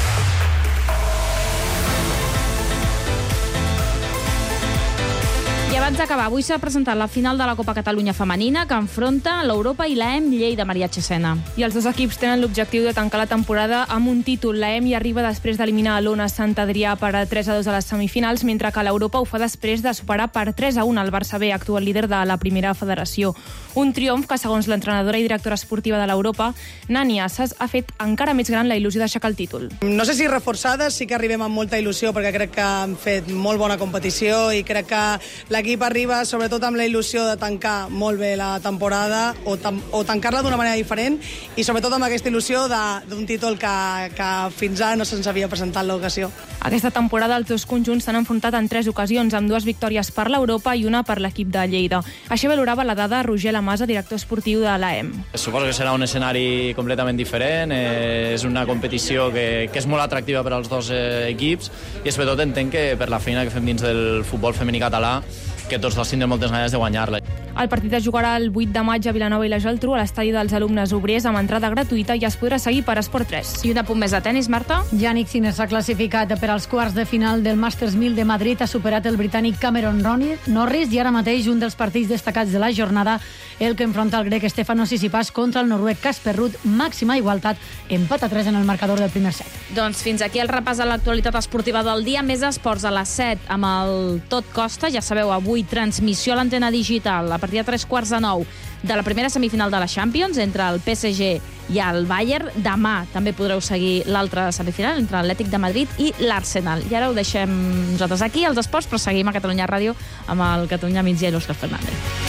I abans d'acabar, avui s'ha presentat la final de la Copa Catalunya Femenina que enfronta l'Europa i l'EM Lleida Mariatge Sena. I els dos equips tenen l'objectiu de tancar la temporada amb un títol. L'EM hi arriba després d'eliminar l'Ona Sant Adrià per 3-2 a les semifinals, mentre que l'Europa ho fa després de superar per 3-1 el Barça B, actual líder de la primera federació. Un triomf que, segons l'entrenadora i directora esportiva de l'Europa, Nani Assas, ha fet encara més gran la il·lusió d'aixecar el títol. No sé si reforçades, sí que arribem amb molta il·lusió perquè crec que han fet molt bona competició i crec que l'equip arriba sobretot amb la il·lusió de tancar molt bé la temporada o tancar-la d'una manera diferent i sobretot amb aquesta il·lusió d'un títol que fins ara no se'ns havia presentat l'ocasió. Aquesta temporada els dos conjunts s'han enfrontat en 3 ocasions, amb 2 victòries per l'Europa i una per l'equip de Lleida. Així valorava la dada Roger Lamasa, director esportiu de l'AEM. Suposo que serà un escenari completament diferent, és una competició que és molt atractiva per als dos equips i sobretot entenc que per la feina que fem dins del futbol femení català que tots dos tindrem moltes ganes de guanyar-la. El partit es jugarà el 8 de maig a Vilanova i la Geltrú a l'estadi dels alumnes obrers amb entrada gratuïta i es podrà seguir per Esport 3. I un apunt més de tenis, Marta. Yannick Sinner s'ha classificat per als quarts de final del Masters 1000 de Madrid, ha superat el britànic Cameron Norris i ara mateix un dels partits destacats de la jornada, el que enfronta el grec Stefanos Tsitsipas contra el noruec Casper Ruud, màxima igualtat, empat a 3 en el marcador del primer set. Doncs fins aquí el repàs de l'actualitat esportiva del dia, més esports a les 7 amb el Tot Costa, ja sabeu, avui transmissió a l'antena digital a partir de 3:45 de la primera semifinal de la Champions entre el PSG i el Bayern. Demà també podreu seguir l'altra semifinal entre l'Atlètic de Madrid i l'Arsenal. I ara ho deixem nosaltres aquí, als esports, però seguim a Catalunya Ràdio amb el Catalunya Migdia i l'Òscar Fernández.